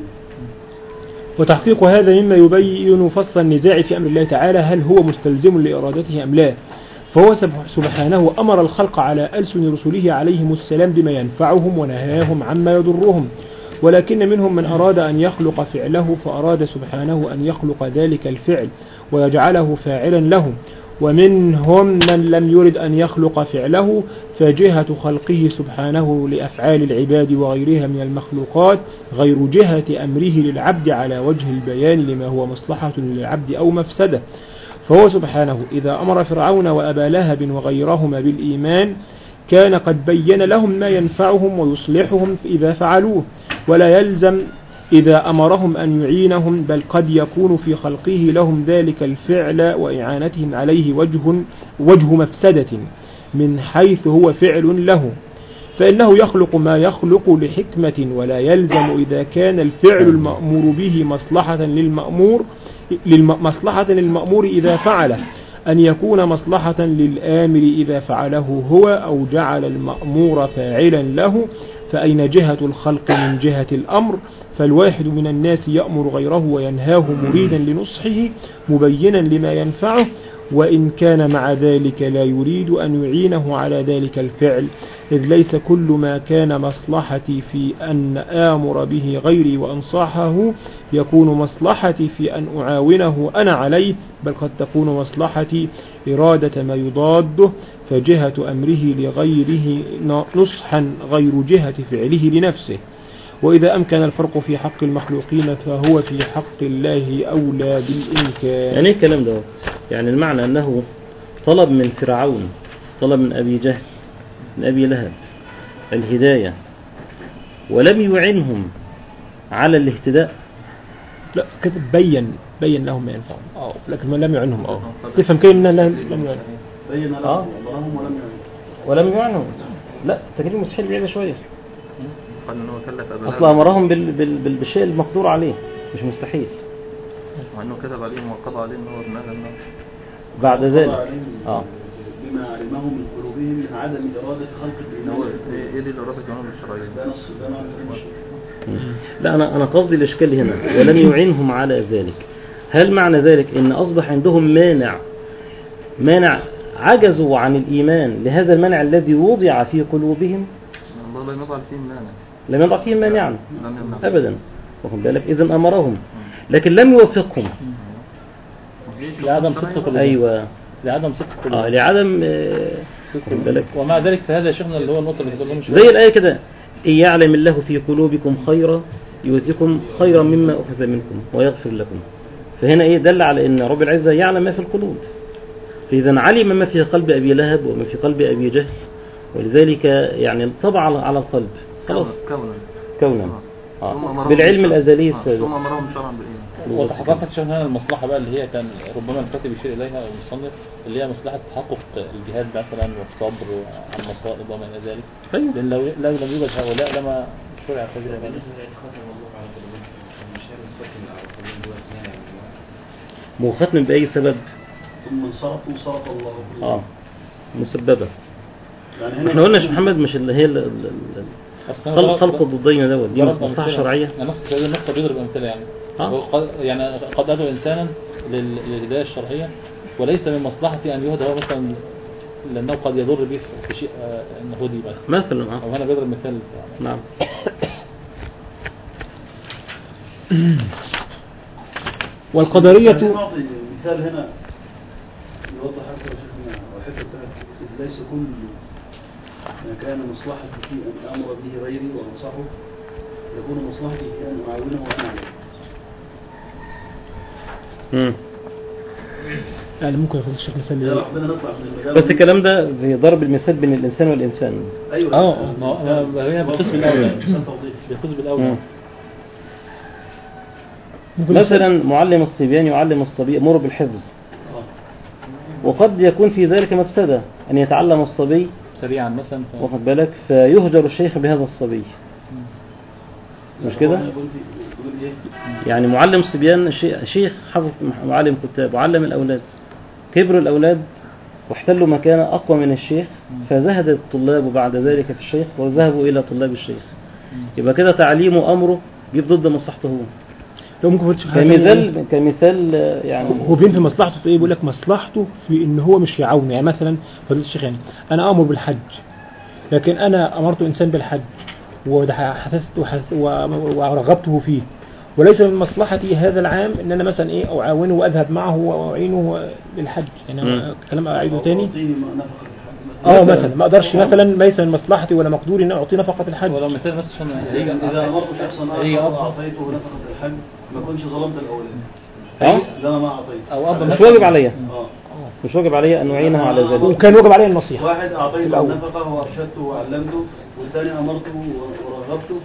وتحقيق هذا مما يبين فصل النزاع في أمر الله تعالى هل هو مستلزم لإرادته أم لا. فهو سبحانه أمر الخلق على ألسن رسله عليهم السلام بما ينفعهم ونهاهم عما يضرهم، ولكن منهم من أراد أن يخلق فعله فأراد سبحانه أن يخلق ذلك الفعل ويجعله فاعلا له، ومنهم من لم يرد أن يخلق فعله، فجهة خلقه سبحانه لأفعال العباد وغيرها من المخلوقات غير جهة أمره للعبد على وجه البيان لما هو مصلحة للعبد أو مفسدة. فهو سبحانه إذا أمر فرعون وأبا لهب وغيرهما بالإيمان كان قد بين لهم ما ينفعهم ويصلحهم إذا فعلوه، ولا يلزم إذا أمرهم أن يعينهم، بل قد يكون في خلقه لهم ذلك الفعل وإعانتهم عليه وجه, وجه مفسدة من حيث هو فعل له، فإنه يخلق ما يخلق لحكمة، ولا يلزم إذا كان الفعل المأمور به مصلحة للمأمور مصلحة للمأمور إذا فعله أن يكون مصلحة للآمر إذا فعله هو أو جعل المأمور فاعلا له. فأين جهة الخلق من جهة الأمر؟ فالواحد من الناس يأمر غيره وينهاه مريدا لنصحه مبينا لما ينفعه، وإن كان مع ذلك لا يريد أن يعينه على ذلك الفعل، إذ ليس كل ما كان مصلحتي في أن آمر به غيري وأنصحه يكون مصلحتي في أن أعاونه أنا عليه، بل قد تكون مصلحتي إرادة ما يضاده، فجهة أمره لغيره نصحا غير جهة فعله لنفسه. وإذا أمكن الفرق في حق المخلوقين فهو في حق الله أولى بالإمكان. يعني إيه الكلام ده؟ يعني المعنى أنه طلب من فرعون، طلب من أبي جهل، من أبي لهب الهداية ولم يعنهم على الاهتداء. لا كتب بين بين لهم ما ينفعهم اه لكن ما لم يعنهم. اه تفهم كيف من لم يعنهم بين لهم آه. ولم يعنهم ولم يعنهم. لا تجريب مستحيل بعيدة شوية. قال إنه كلف أبا أصلا أمرهم بال... بال... بال... بالشيء المقدور عليه مش مستحيل، وأنه كتب عليهم وقضى عليهم هو ابن آدم بعد ذلك آه. بما علمه من قلوبهم من عدم إرادة خلق هو إيه دي الإرادة الجنوب الشرعية ده نص ده نص. لا أنا أنا قصدي الإشكال هنا ولم يعنهم على ذلك. هل معنى ذلك إن أصبح عندهم مانع مانع عجزوا عن الإيمان لهذا المانع الذي وضع في قلوبهم؟ الله لم يضع فيهم مانع، لم يضع فيهم مانعا أبدا، واخد بالك؟ إذن أمرهم لكن لم يوفقهم لعدم صدق قلوبهم. أيوة لعدم صدق قلوبهم. آه لعدم آه بالك. ومع ذلك فهذا شيخنا اللي هو النقطة اللي بتقولهم زي الآية كده إن يعلم الله في قلوبكم خيرا يؤتكم خيرا مما أخذ منكم ويغفر لكم. فهنا إيه دل على أن رب العزة يعلم ما في القلوب، فإذا علم ما في قلب أبي لهب وما في قلب أبي جهل، ولذلك يعني طبع على القلب خلاص كونا كونا آه. بالعلم الأزلي السابق. ثم أمرهم شرعا بالإيمان. وتحققت شأنها المصلحة بقى اللي هي كان ربما الكاتب يشير إليها أو المصنف اللي هي مصلحة تحقق الجهاد مثلا والصبر عن المصائب وما إلى ذلك. أيوة. لأن لو لو لم يوجد هؤلاء لما شرع هذه الأمانة. مختم بأي سبب؟ ثم انصرفوا صرف الله آه مسببة. يعني احنا قلنا يا محمد مش اللي هي خلق خلق الضدين دوت دي مصلحة شرعية. نفس هذه النقطة بيضرب أمثلة يعني آه. يعني قد أدعو إنسانا للهداية الشرعية وليس من مصلحتي أن يهدى هو مثلا لأنه قد يضر به في شيء أنه هدي مثلا آه. أو هنا بيضرب مثال. نعم. والقدرية مثال هنا يوضح أكثر شيخنا وحكة ليس كل ما كان مصلحتي في أن أمر به غيري وأنصحه يكون مصلحتي في أن أعاونه وأنا عليه. امم يعني ممكن ياخد الشيخ مثال بس الكلام ده ضرب المثال بين الإنسان والإنسان. أيوة. اه ما هي بالقسم الأول بالقسم الأول مثلا معلم الصبيان يعلم الصبي أمره بالحفظ، وقد يكون في ذلك مفسدة أن يتعلم الصبي سريعا مثلا ف... واخد بالك فيهجر الشيخ بهذا الصبي مش كده؟ يعني معلم الصبيان شيخ حفظ معلم كتاب وعلم الأولاد، كبروا الأولاد واحتلوا مكان أقوى من الشيخ، فزهد الطلاب بعد ذلك في الشيخ وذهبوا إلى طلاب الشيخ. يبقى كده تعليمه أمره جيب ضد مصلحته هو. لو ممكن كمثال كمثال يعني هو فين في مصلحته في ايه؟ بيقول لك مصلحته في ان هو مش يعاونه. يعني مثلا فضيلة الشيخ يعني انا امر بالحج، لكن انا امرت انسان بالحج وحثثت ورغبته فيه، وليس من مصلحتي هذا العام ان انا مثلا ايه اعاونه واذهب معه واعينه للحج. يعني كلام اعيده تاني اه مثلا ما اقدرش مثلا ليس من مصلحتي ولا مقدوري ان اعطيه نفقه الحج. ولو مثال بس عشان اذا امرت شخصا اخر اعطيته نفقه الحج ما كنتش ظلمت الاولاني. اه ده انا ما اعطيت او اب مش واجب عليا اه مش واجب علي ان اعينه على ذلك. وكان واجب علي النصيحه. واحد اعطيته النفقه وارشدته وعلمته، والثاني امرته ورغبته.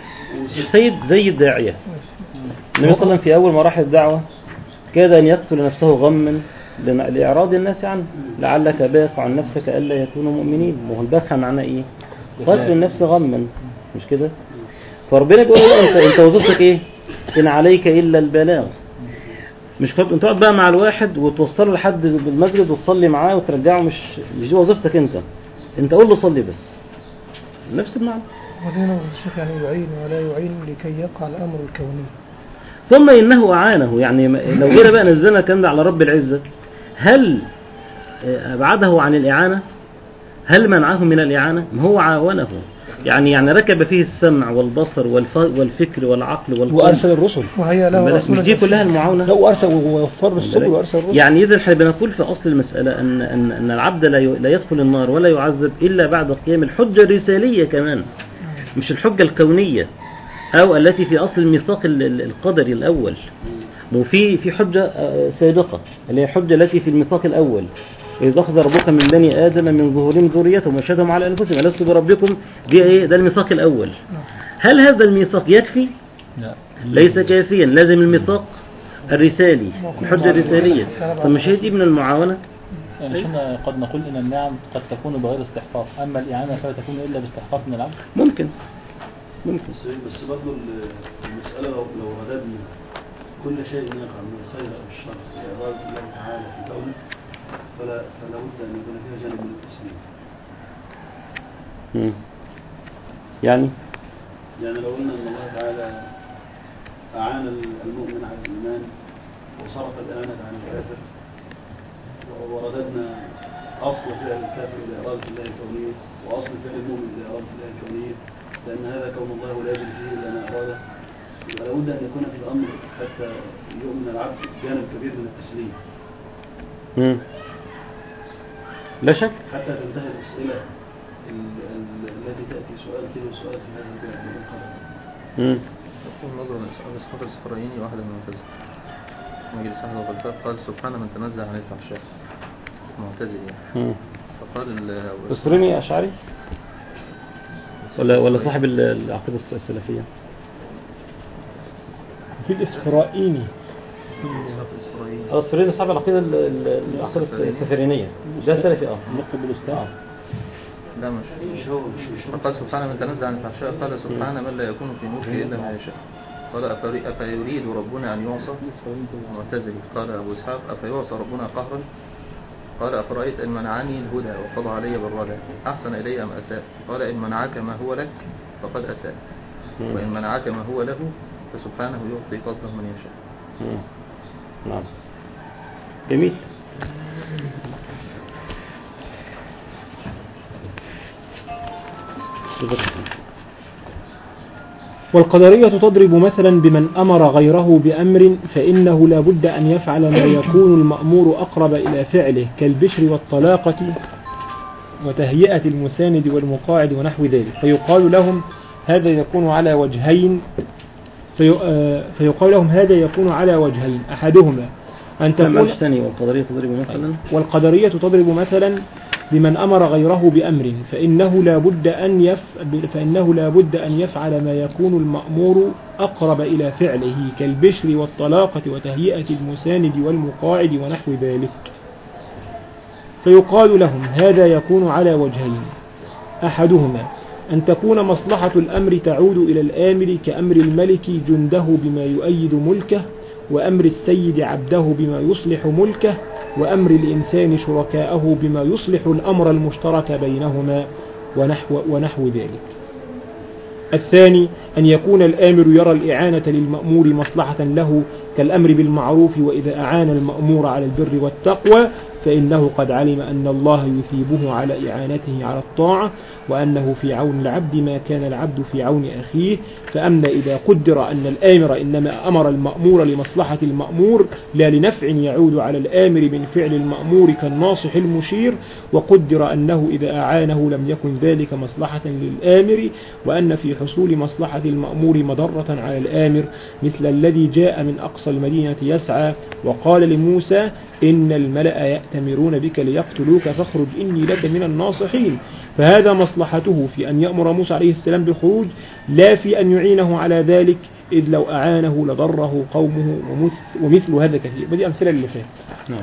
سيد زي الداعيه النبي صلى الله عليه وسلم في اول مراحل الدعوه كاد ان يقتل نفسه غما لإعراض الناس عنه، لعلك باخع عن نفسك ألا يكونوا مؤمنين. وهو الباخع معناه إيه؟ قتل النفس غما، مش كده؟ فربنا بيقول له أنت أنت وظيفتك إيه؟ إن عليك إلا البلاغ. مش كنت أنت تقعد بقى مع الواحد وتوصله لحد بالمسجد وتصلي معاه وترجعه، مش مش دي وظيفتك أنت. أنت قول له صلي بس. نفس المعنى. ودينا الشيخ يعني يعين ولا يعين لكي يقع الأمر الكوني. ثم إنه أعانه. يعني لو جينا بقى نزلنا الكلام ده على رب العزة، هل أبعده عن الإعانة؟ هل منعه من الإعانة؟ ما هو عاونه. يعني يعني ركب فيه السمع والبصر والفكر والعقل والقلب وأرسل الرسل. وهي له مش دي كلها المعاونة؟ لا وأرسل ووفر السبل وأرسل الرسل. يعني إذا احنا بنقول في أصل المسألة أن أن أن العبد لا يدخل النار ولا يعذب إلا بعد قيام الحجة الرسالية كمان، مش الحجة الكونية أو التي في أصل الميثاق القدري الأول. وفي في حجة سابقة اللي هي الحجة التي في الميثاق الأول، إذ أخذ ربك من بني آدم من ظهورهم ذريتهم وشهدهم على أنفسهم ألست بربكم. دي إيه؟ ده الميثاق الأول. هل هذا الميثاق يكفي؟ لا ليس كافيا، لازم الميثاق الرسالي، الحجة الرسالية. فمش هي دي من المعاونة؟ يعني شنا قد نقول إن النعم قد تكون بغير استحقاق، أما الإعانة فلا تكون إلا باستحقاق من العبد. ممكن ممكن بس برضه المسألة لو لو رددنا كل شيء يقع من الخير أو الشر لإرادة الله تعالى في كونه، فلا فلا بد أن يكون فيها جانب من التسليم. يعني يعني لو قلنا أن الله تعالى أعان المؤمن على الإيمان وصرف الإعانة عن الكافر، ورددنا أصل فعل الكافر لإرادة الله الكونية وأصل فعل المؤمن لإرادة الله الكونية، لأن هذا كون الله ولا يجري فيه إلا ما أراده. يبقى لابد أن يكون في الأمر حتى يؤمن العبد جانب كبير من التسليم. مم. لا شك. حتى تنتهي الأسئلة التي تأتي سؤال تلو سؤال في هذا القدر. امم يقول نظر من أصحاب الإسفرايني واحد من المعتزلة مجلس أحد وغلباء قال سبحان من تنزه عن الفحشاء، معتزل يعني. فقال الإسفرايني أشعري ولا ولا صاحب العقيدة السلفية؟ في الإسفرائيني الإسفرايني صاحب العقيدة العقيدة السفرينية، ده سلفي اه نقطة بالأستاذ. لا مش هو. فقال سبحان من تنزه عن الفحشاء، قال سبحان من لا يكون في ملكه إلا ما يشاء. قال أفيريد ربنا أن يعصى؟ معتزلي. قال أبو إسحاق أفيعصى ربنا قهرا؟ قال أفرأيت إن منعني الهدى وقضى علي بالردى أحسن إلي أم أساء؟ قال إن منعك ما هو لك فقد أساء، وإن منعك ما هو له فسبحانه يعطي فضله من يشاء. نعم جميل. والقدرية تضرب مثلا بمن أمر غيره بأمر فإنه لا بد أن يفعل ما يكون المأمور أقرب إلى فعله كالبشر والطلاقة وتهيئة المساند والمقاعد ونحو ذلك، فيقال لهم هذا يكون على وجهين في فيقال لهم هذا يكون على وجهين أحدهما أن تكون والقدرية تضرب مثلا والقدرية تضرب مثلا بمن أمر غيره بأمر فإنه لا بد أن يف فإنه لا بد أن يفعل ما يكون المأمور أقرب إلى فعله كالبشر والطلاقة وتهيئة المساند والمقاعد ونحو ذلك، فيقال لهم هذا يكون على وجهين أحدهما أن تكون مصلحة الأمر تعود إلى الآمر كأمر الملك جنده بما يؤيد ملكه وأمر السيد عبده بما يصلح ملكه وأمر الإنسان شركاءه بما يصلح الأمر المشترك بينهما ونحو, ونحو ذلك. الثاني أن يكون الآمر يرى الإعانة للمأمور مصلحة له كالأمر بالمعروف، وإذا أعان المأمور على البر والتقوى فإنه قد علم أن الله يثيبه على إعانته على الطاعة، وأنه في عون العبد ما كان العبد في عون أخيه. فأما إذا قدر أن الآمر إنما أمر المأمور لمصلحة المأمور لا لنفع يعود على الآمر من فعل المأمور كالناصح المشير، وقدر أنه إذا أعانه لم يكن ذلك مصلحة للآمر، وأن في حصول مصلحة المأمور مضرة على الآمر، مثل الذي جاء من أقصى المدينة يسعى وقال لموسى إن الملأ يأتمرون بك ليقتلوك فاخرج إني لك من الناصحين. فهذا مصلحته في أن يأمر موسى عليه السلام بخروج، لا في أن يعينه على ذلك، إذ لو أعانه لضره قومه، ومثل هذا كثير. بدي أمثلة اللي فات.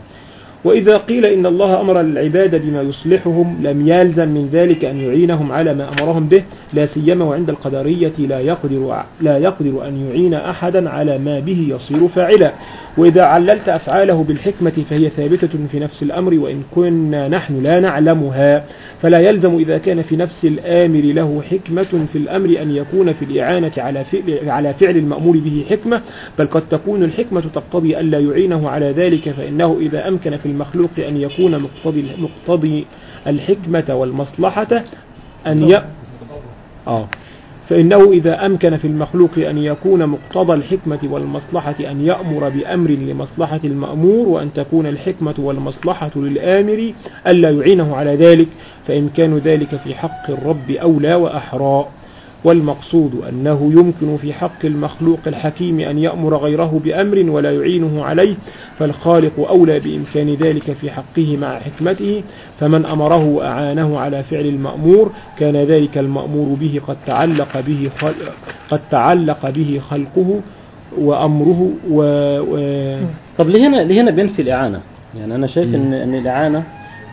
وإذا قيل إن الله أمر العباد بما يصلحهم لم يلزم من ذلك أن يعينهم على ما أمرهم به، لا سيما وعند القدرية لا يقدر, لا يقدر أن يعين أحدا على ما به يصير فاعلا. وإذا عللت أفعاله بالحكمة فهي ثابتة في نفس الأمر وإن كنا نحن لا نعلمها، فلا يلزم إذا كان في نفس الآمر له حكمة في الأمر أن يكون في الإعانة على فعل, على فعل المأمور به حكمة، بل قد تكون الحكمة تقتضي ألا يعينه على ذلك، فإنه إذا أمكن في المخلوق أن يكون مقتضي, مقتضي الحكمة والمصلحة أن ي... آه. فإنه إذا أمكن في المخلوق أن يكون مقتضى الحكمة والمصلحة أن يأمر بأمر لمصلحة المأمور، وأن تكون الحكمة والمصلحة للآمر ألا يعينه على ذلك، فإمكان ذلك في حق الرب أولى وأحرى. والمقصود أنه يمكن في حق المخلوق الحكيم أن يأمر غيره بأمر ولا يعينه عليه، فالخالق أولى بإمكان ذلك في حقه مع حكمته، فمن أمره وأعانه على فعل المأمور كان ذلك المأمور به قد تعلق به خلق قد تعلق به خلقه وأمره و... و... طب لهنا لهنا بينفي الإعانة؟ يعني أنا شايف إن إن الإعانة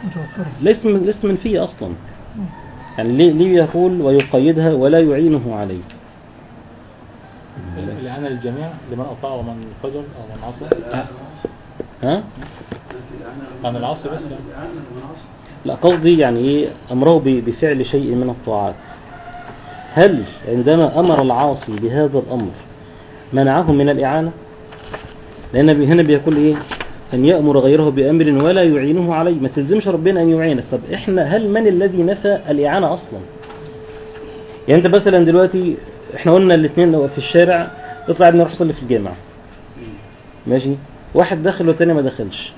ليس من ليس منفية أصلا. يعني ليه ليه يقول ويقيدها ولا يعينه عليه؟ الإعانة للجميع لمن أطاع ومن فجر أو من عصى. ها؟ عن العصر بس. لا قصدي يعني إيه أمره بفعل شيء من الطاعات. هل عندما أمر العاصي بهذا الأمر منعه من الإعانة؟ لأن هنا بيقول إيه أن يأمر غيره بأمر ولا يعينه عليه، ما تلزمش ربنا أن يعينك. طب إحنا هل من الذي نفى الإعانة أصلا؟ يعني أنت مثلا دلوقتي إحنا قلنا الاثنين لو في الشارع تطلع ابن رحصة اللي في الجامعة ماشي، واحد دخل والتاني ما دخلش،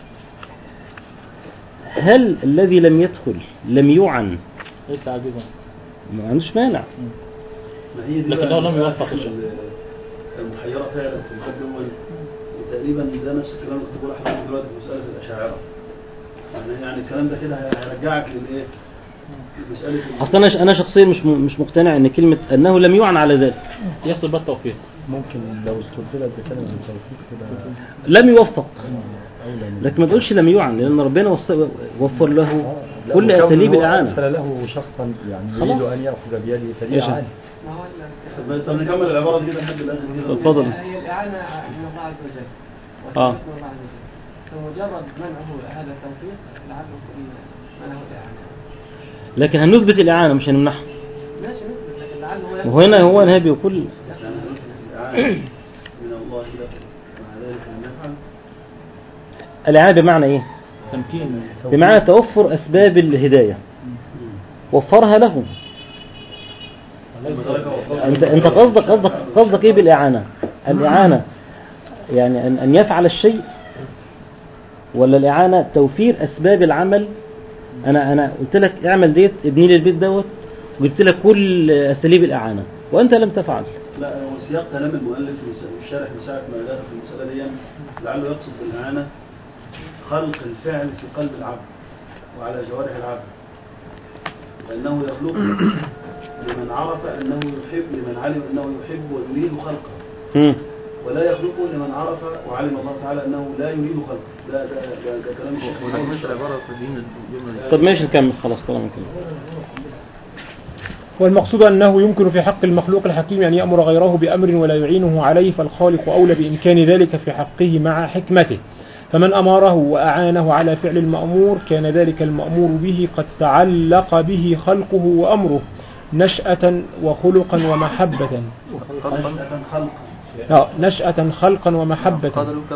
هل الذي لم يدخل لم يعن؟ ليس عاجزا، ما عندوش مانع، لكن لو لم يوفق المحيرة فعلا في المقدمة تقريبا ده نفس الكلام اللي كنت بقول لحضرتك دلوقتي في مسألة الأشاعرة. يعني يعني الكلام ده كده هيرجعك للإيه؟ مسألة أصلا أنا شخصيا مش مش مقتنع إن كلمة أنه لم يعن على ذلك يحصل بس توفيق. ممكن لو استبدلت بكلمة التوفيق كده لم يوفق، لكن ما تقولش لم يعن، لأن ربنا وفر له كل أساليب الإعانة. أرسل له شخصا يعني يريد أن يأخذ بيده فدي إعانة. طب نكمل العبارة دي لحد الآخر كده. اتفضل. هي الإعانة من الله عز وجل. آه. فمجرد منعه هذا التوفيق لعله منعه الإعانة. لكن هنثبت الإعانة مش هنمنعها. ماشي نثبت، لكن لعله وهنا هو نهى بيقول من الله مع ذلك النفع. الإعانة بمعنى إيه؟ تمكين، بمعنى توفر أسباب الهداية وفرها لهم. أنت أنت قصدك قصدك قصدك إيه بالإعانة؟ الإعانة يعني أن أن يفعل الشيء، ولا الإعانة توفير أسباب العمل؟ أنا أنا قلت لك اعمل ديت، ابني لي البيت دوت، وجبت لك كل أساليب الإعانة وأنت لم تفعل. لا هو سياق كلام المؤلف في الشرح من ساعة ما دخل في المسألة دي لعله يقصد بالإعانة خلق الفعل في قلب العبد وعلى جوارح العبد، لأنه يخلق لمن عرف أنه يحب، لمن علم أنه يحب ويريد خلقه، ولا يخلقه لمن عرف وعلم الله تعالى أنه لا يريد خلقه. ده ده ده, ده كلام الشيخ. مش عبارة في دين الجملة. طب ماشي نكمل خلاص طالما كده. والمقصود أنه يمكن في حق المخلوق الحكيم أن يأمر غيره بأمر ولا يعينه عليه، فالخالق أولى بإمكان ذلك في حقه مع حكمته، فمن أمره وأعانه على فعل المأمور كان ذلك المأمور به قد تعلق به خلقه وأمره نشأة وخلقا ومحبة. آه نشأة خلقا ومحبة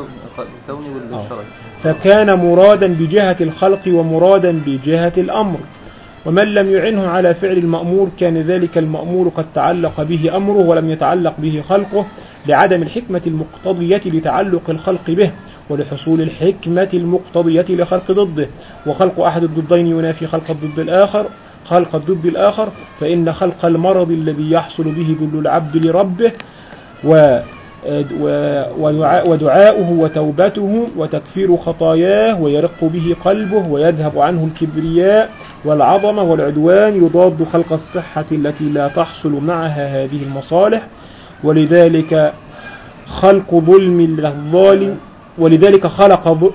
فكان مرادا بجهة الخلق ومرادا بجهة الأمر. ومن لم يعنه على فعل المأمور كان ذلك المأمور قد تعلق به أمره ولم يتعلق به خلقه لعدم الحكمة المقتضية لتعلق الخلق به ولحصول الحكمة المقتضية لخلق ضده. وخلق أحد الضدين ينافي خلق الضد الآخر خلق الضد الآخر فإن خلق المرض الذي يحصل به ذل العبد لربه و ودعاؤه وتوبته وتكفير خطاياه ويرق به قلبه ويذهب عنه الكبرياء والعظمة والعدوان يضاد خلق الصحة التي لا تحصل معها هذه المصالح. ولذلك خلق ظلم الظالم ولذلك خلق ظ...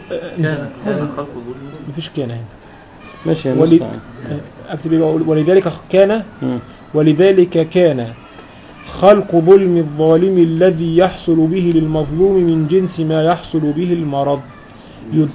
مفيش كان هنا ماشي ولي... أكتب ولذلك كان ولذلك كان خلق ظلم الظالم الذي يحصل به للمظلوم من جنس ما يحصل به المرض يد...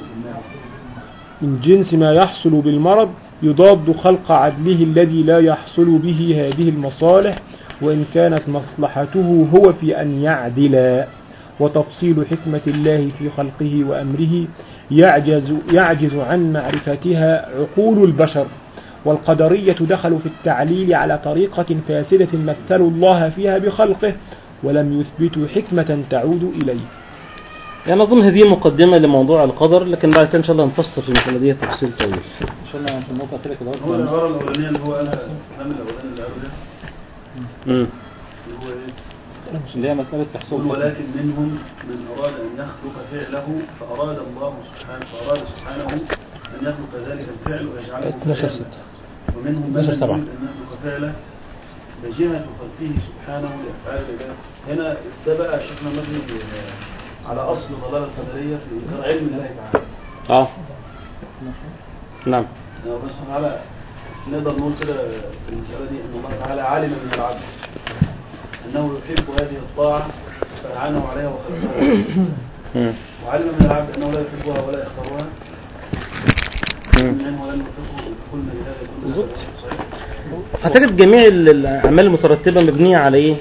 من جنس ما يحصل بالمرض يضاد خلق عدله الذي لا يحصل به هذه المصالح وإن كانت مصلحته هو في أن يعدل. وتفصيل حكمة الله في خلقه وأمره يعجز, يعجز عن معرفتها عقول البشر. والقدرية دخلوا في التعليل على طريقة فاسدة مثلوا الله فيها بخلقه ولم يثبتوا حكمة تعود إليه. يعني أظن هذه مقدمة لموضوع القدر لكن بعد كده إن شاء الله نفصل في المسألة دي تفصيل طويل. إن شاء الله في النقطة كده كده هو العبارة الأولانية اللي هو أنا الكلام الأولاني اللي قبله امم اللي هو إيه؟ اللي هي مسألة تحصيل. ولكن منهم من أراد أن يخلق فعله فأراد الله سبحانه فأراد سبحانه أن يخلق ذلك الفعل ويجعله فعلا. ومنهم من يريد أن يخلق فعله بجهة خلقه سبحانه لأفعال العباد. هنا ده بقى شفنا مبني على أصل ضلالة القدرية في علم الله تعالى. اه نعم. بس تعالى نقدر نقول كده في المسألة دي أن الله تعالى عالم من العبد أنه يحب هذه الطاعة فأعانه عليها وخلقها وعلم من العبد أنه لا يحبها ولا يختارها منه ولا يحبه كلنا لهذا كله. هتجد جميع الأعمال المترتبة مبنية على إيه؟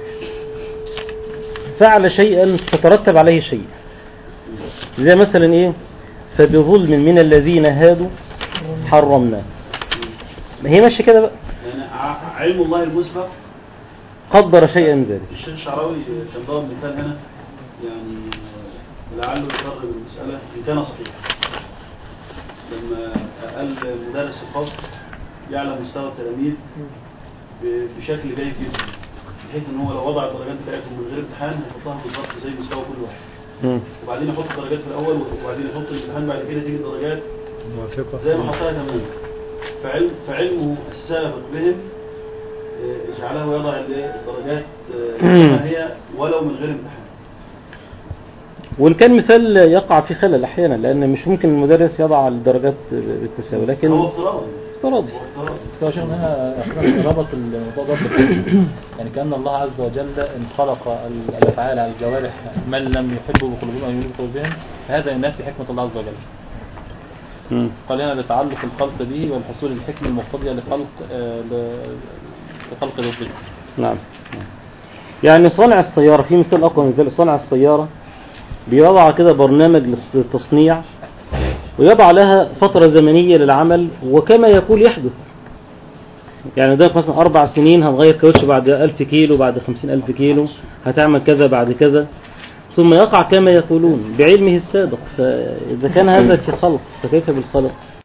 فعل شيئا فترتب عليه شيء زي مثلا إيه؟ فبظلم من الذين هادوا حرمنا. هي ماشي كده بقى يعني علم الله المسبق قدر شيئا ذلك. الشيخ الشعراوي كان ضرب مثال هنا يعني لعله يقرب المسألة إن كان صحيح لما قال مدرس الفصل يعلم مستوى التلاميذ بشكل جيد جدا بحيث ان هو لو وضع الدرجات بتاعتهم من غير امتحان هيحطها بالظبط زي مستوى كل واحد وبعدين يحط الدرجات في الاول وبعدين يحط الامتحان بعد كده تيجي الدرجات زي ما حطها تماما. فعلم فعلمه السابق بهم جعله يضع الدرجات كما هي ولو من غير امتحان. وإن كان مثال يقع في خلل أحيانا لأن مش ممكن المدرس يضع الدرجات بالتساوي لكن هو افتراضي افتراضي بس هو شيخنا هنا ربط الموضوع ده يعني كأن الله عز وجل إن خلق الأفعال على الجوارح من لم يحبوا بقلوبهم أو يريدوا بقلوبهم هذا ينافي حكمة الله عز وجل. قال هنا لتعلق الخلق به والحصول الحكمة المقتضية لخلق لخلق ضده. نعم. يعني صانع السيارة في مثال أقوى من ذلك. صانع السيارة بيضع كده برنامج للتصنيع ويضع لها فترة زمنية للعمل وكما يقول يحدث. يعني ده مثلا أربع سنين هنغير كاوتش بعد ألف كيلو بعد خمسين ألف كيلو هتعمل كذا بعد كذا ثم يقع كما يقولون بعلمه السابق. فإذا كان هذا في خلق فكيف بالخلق؟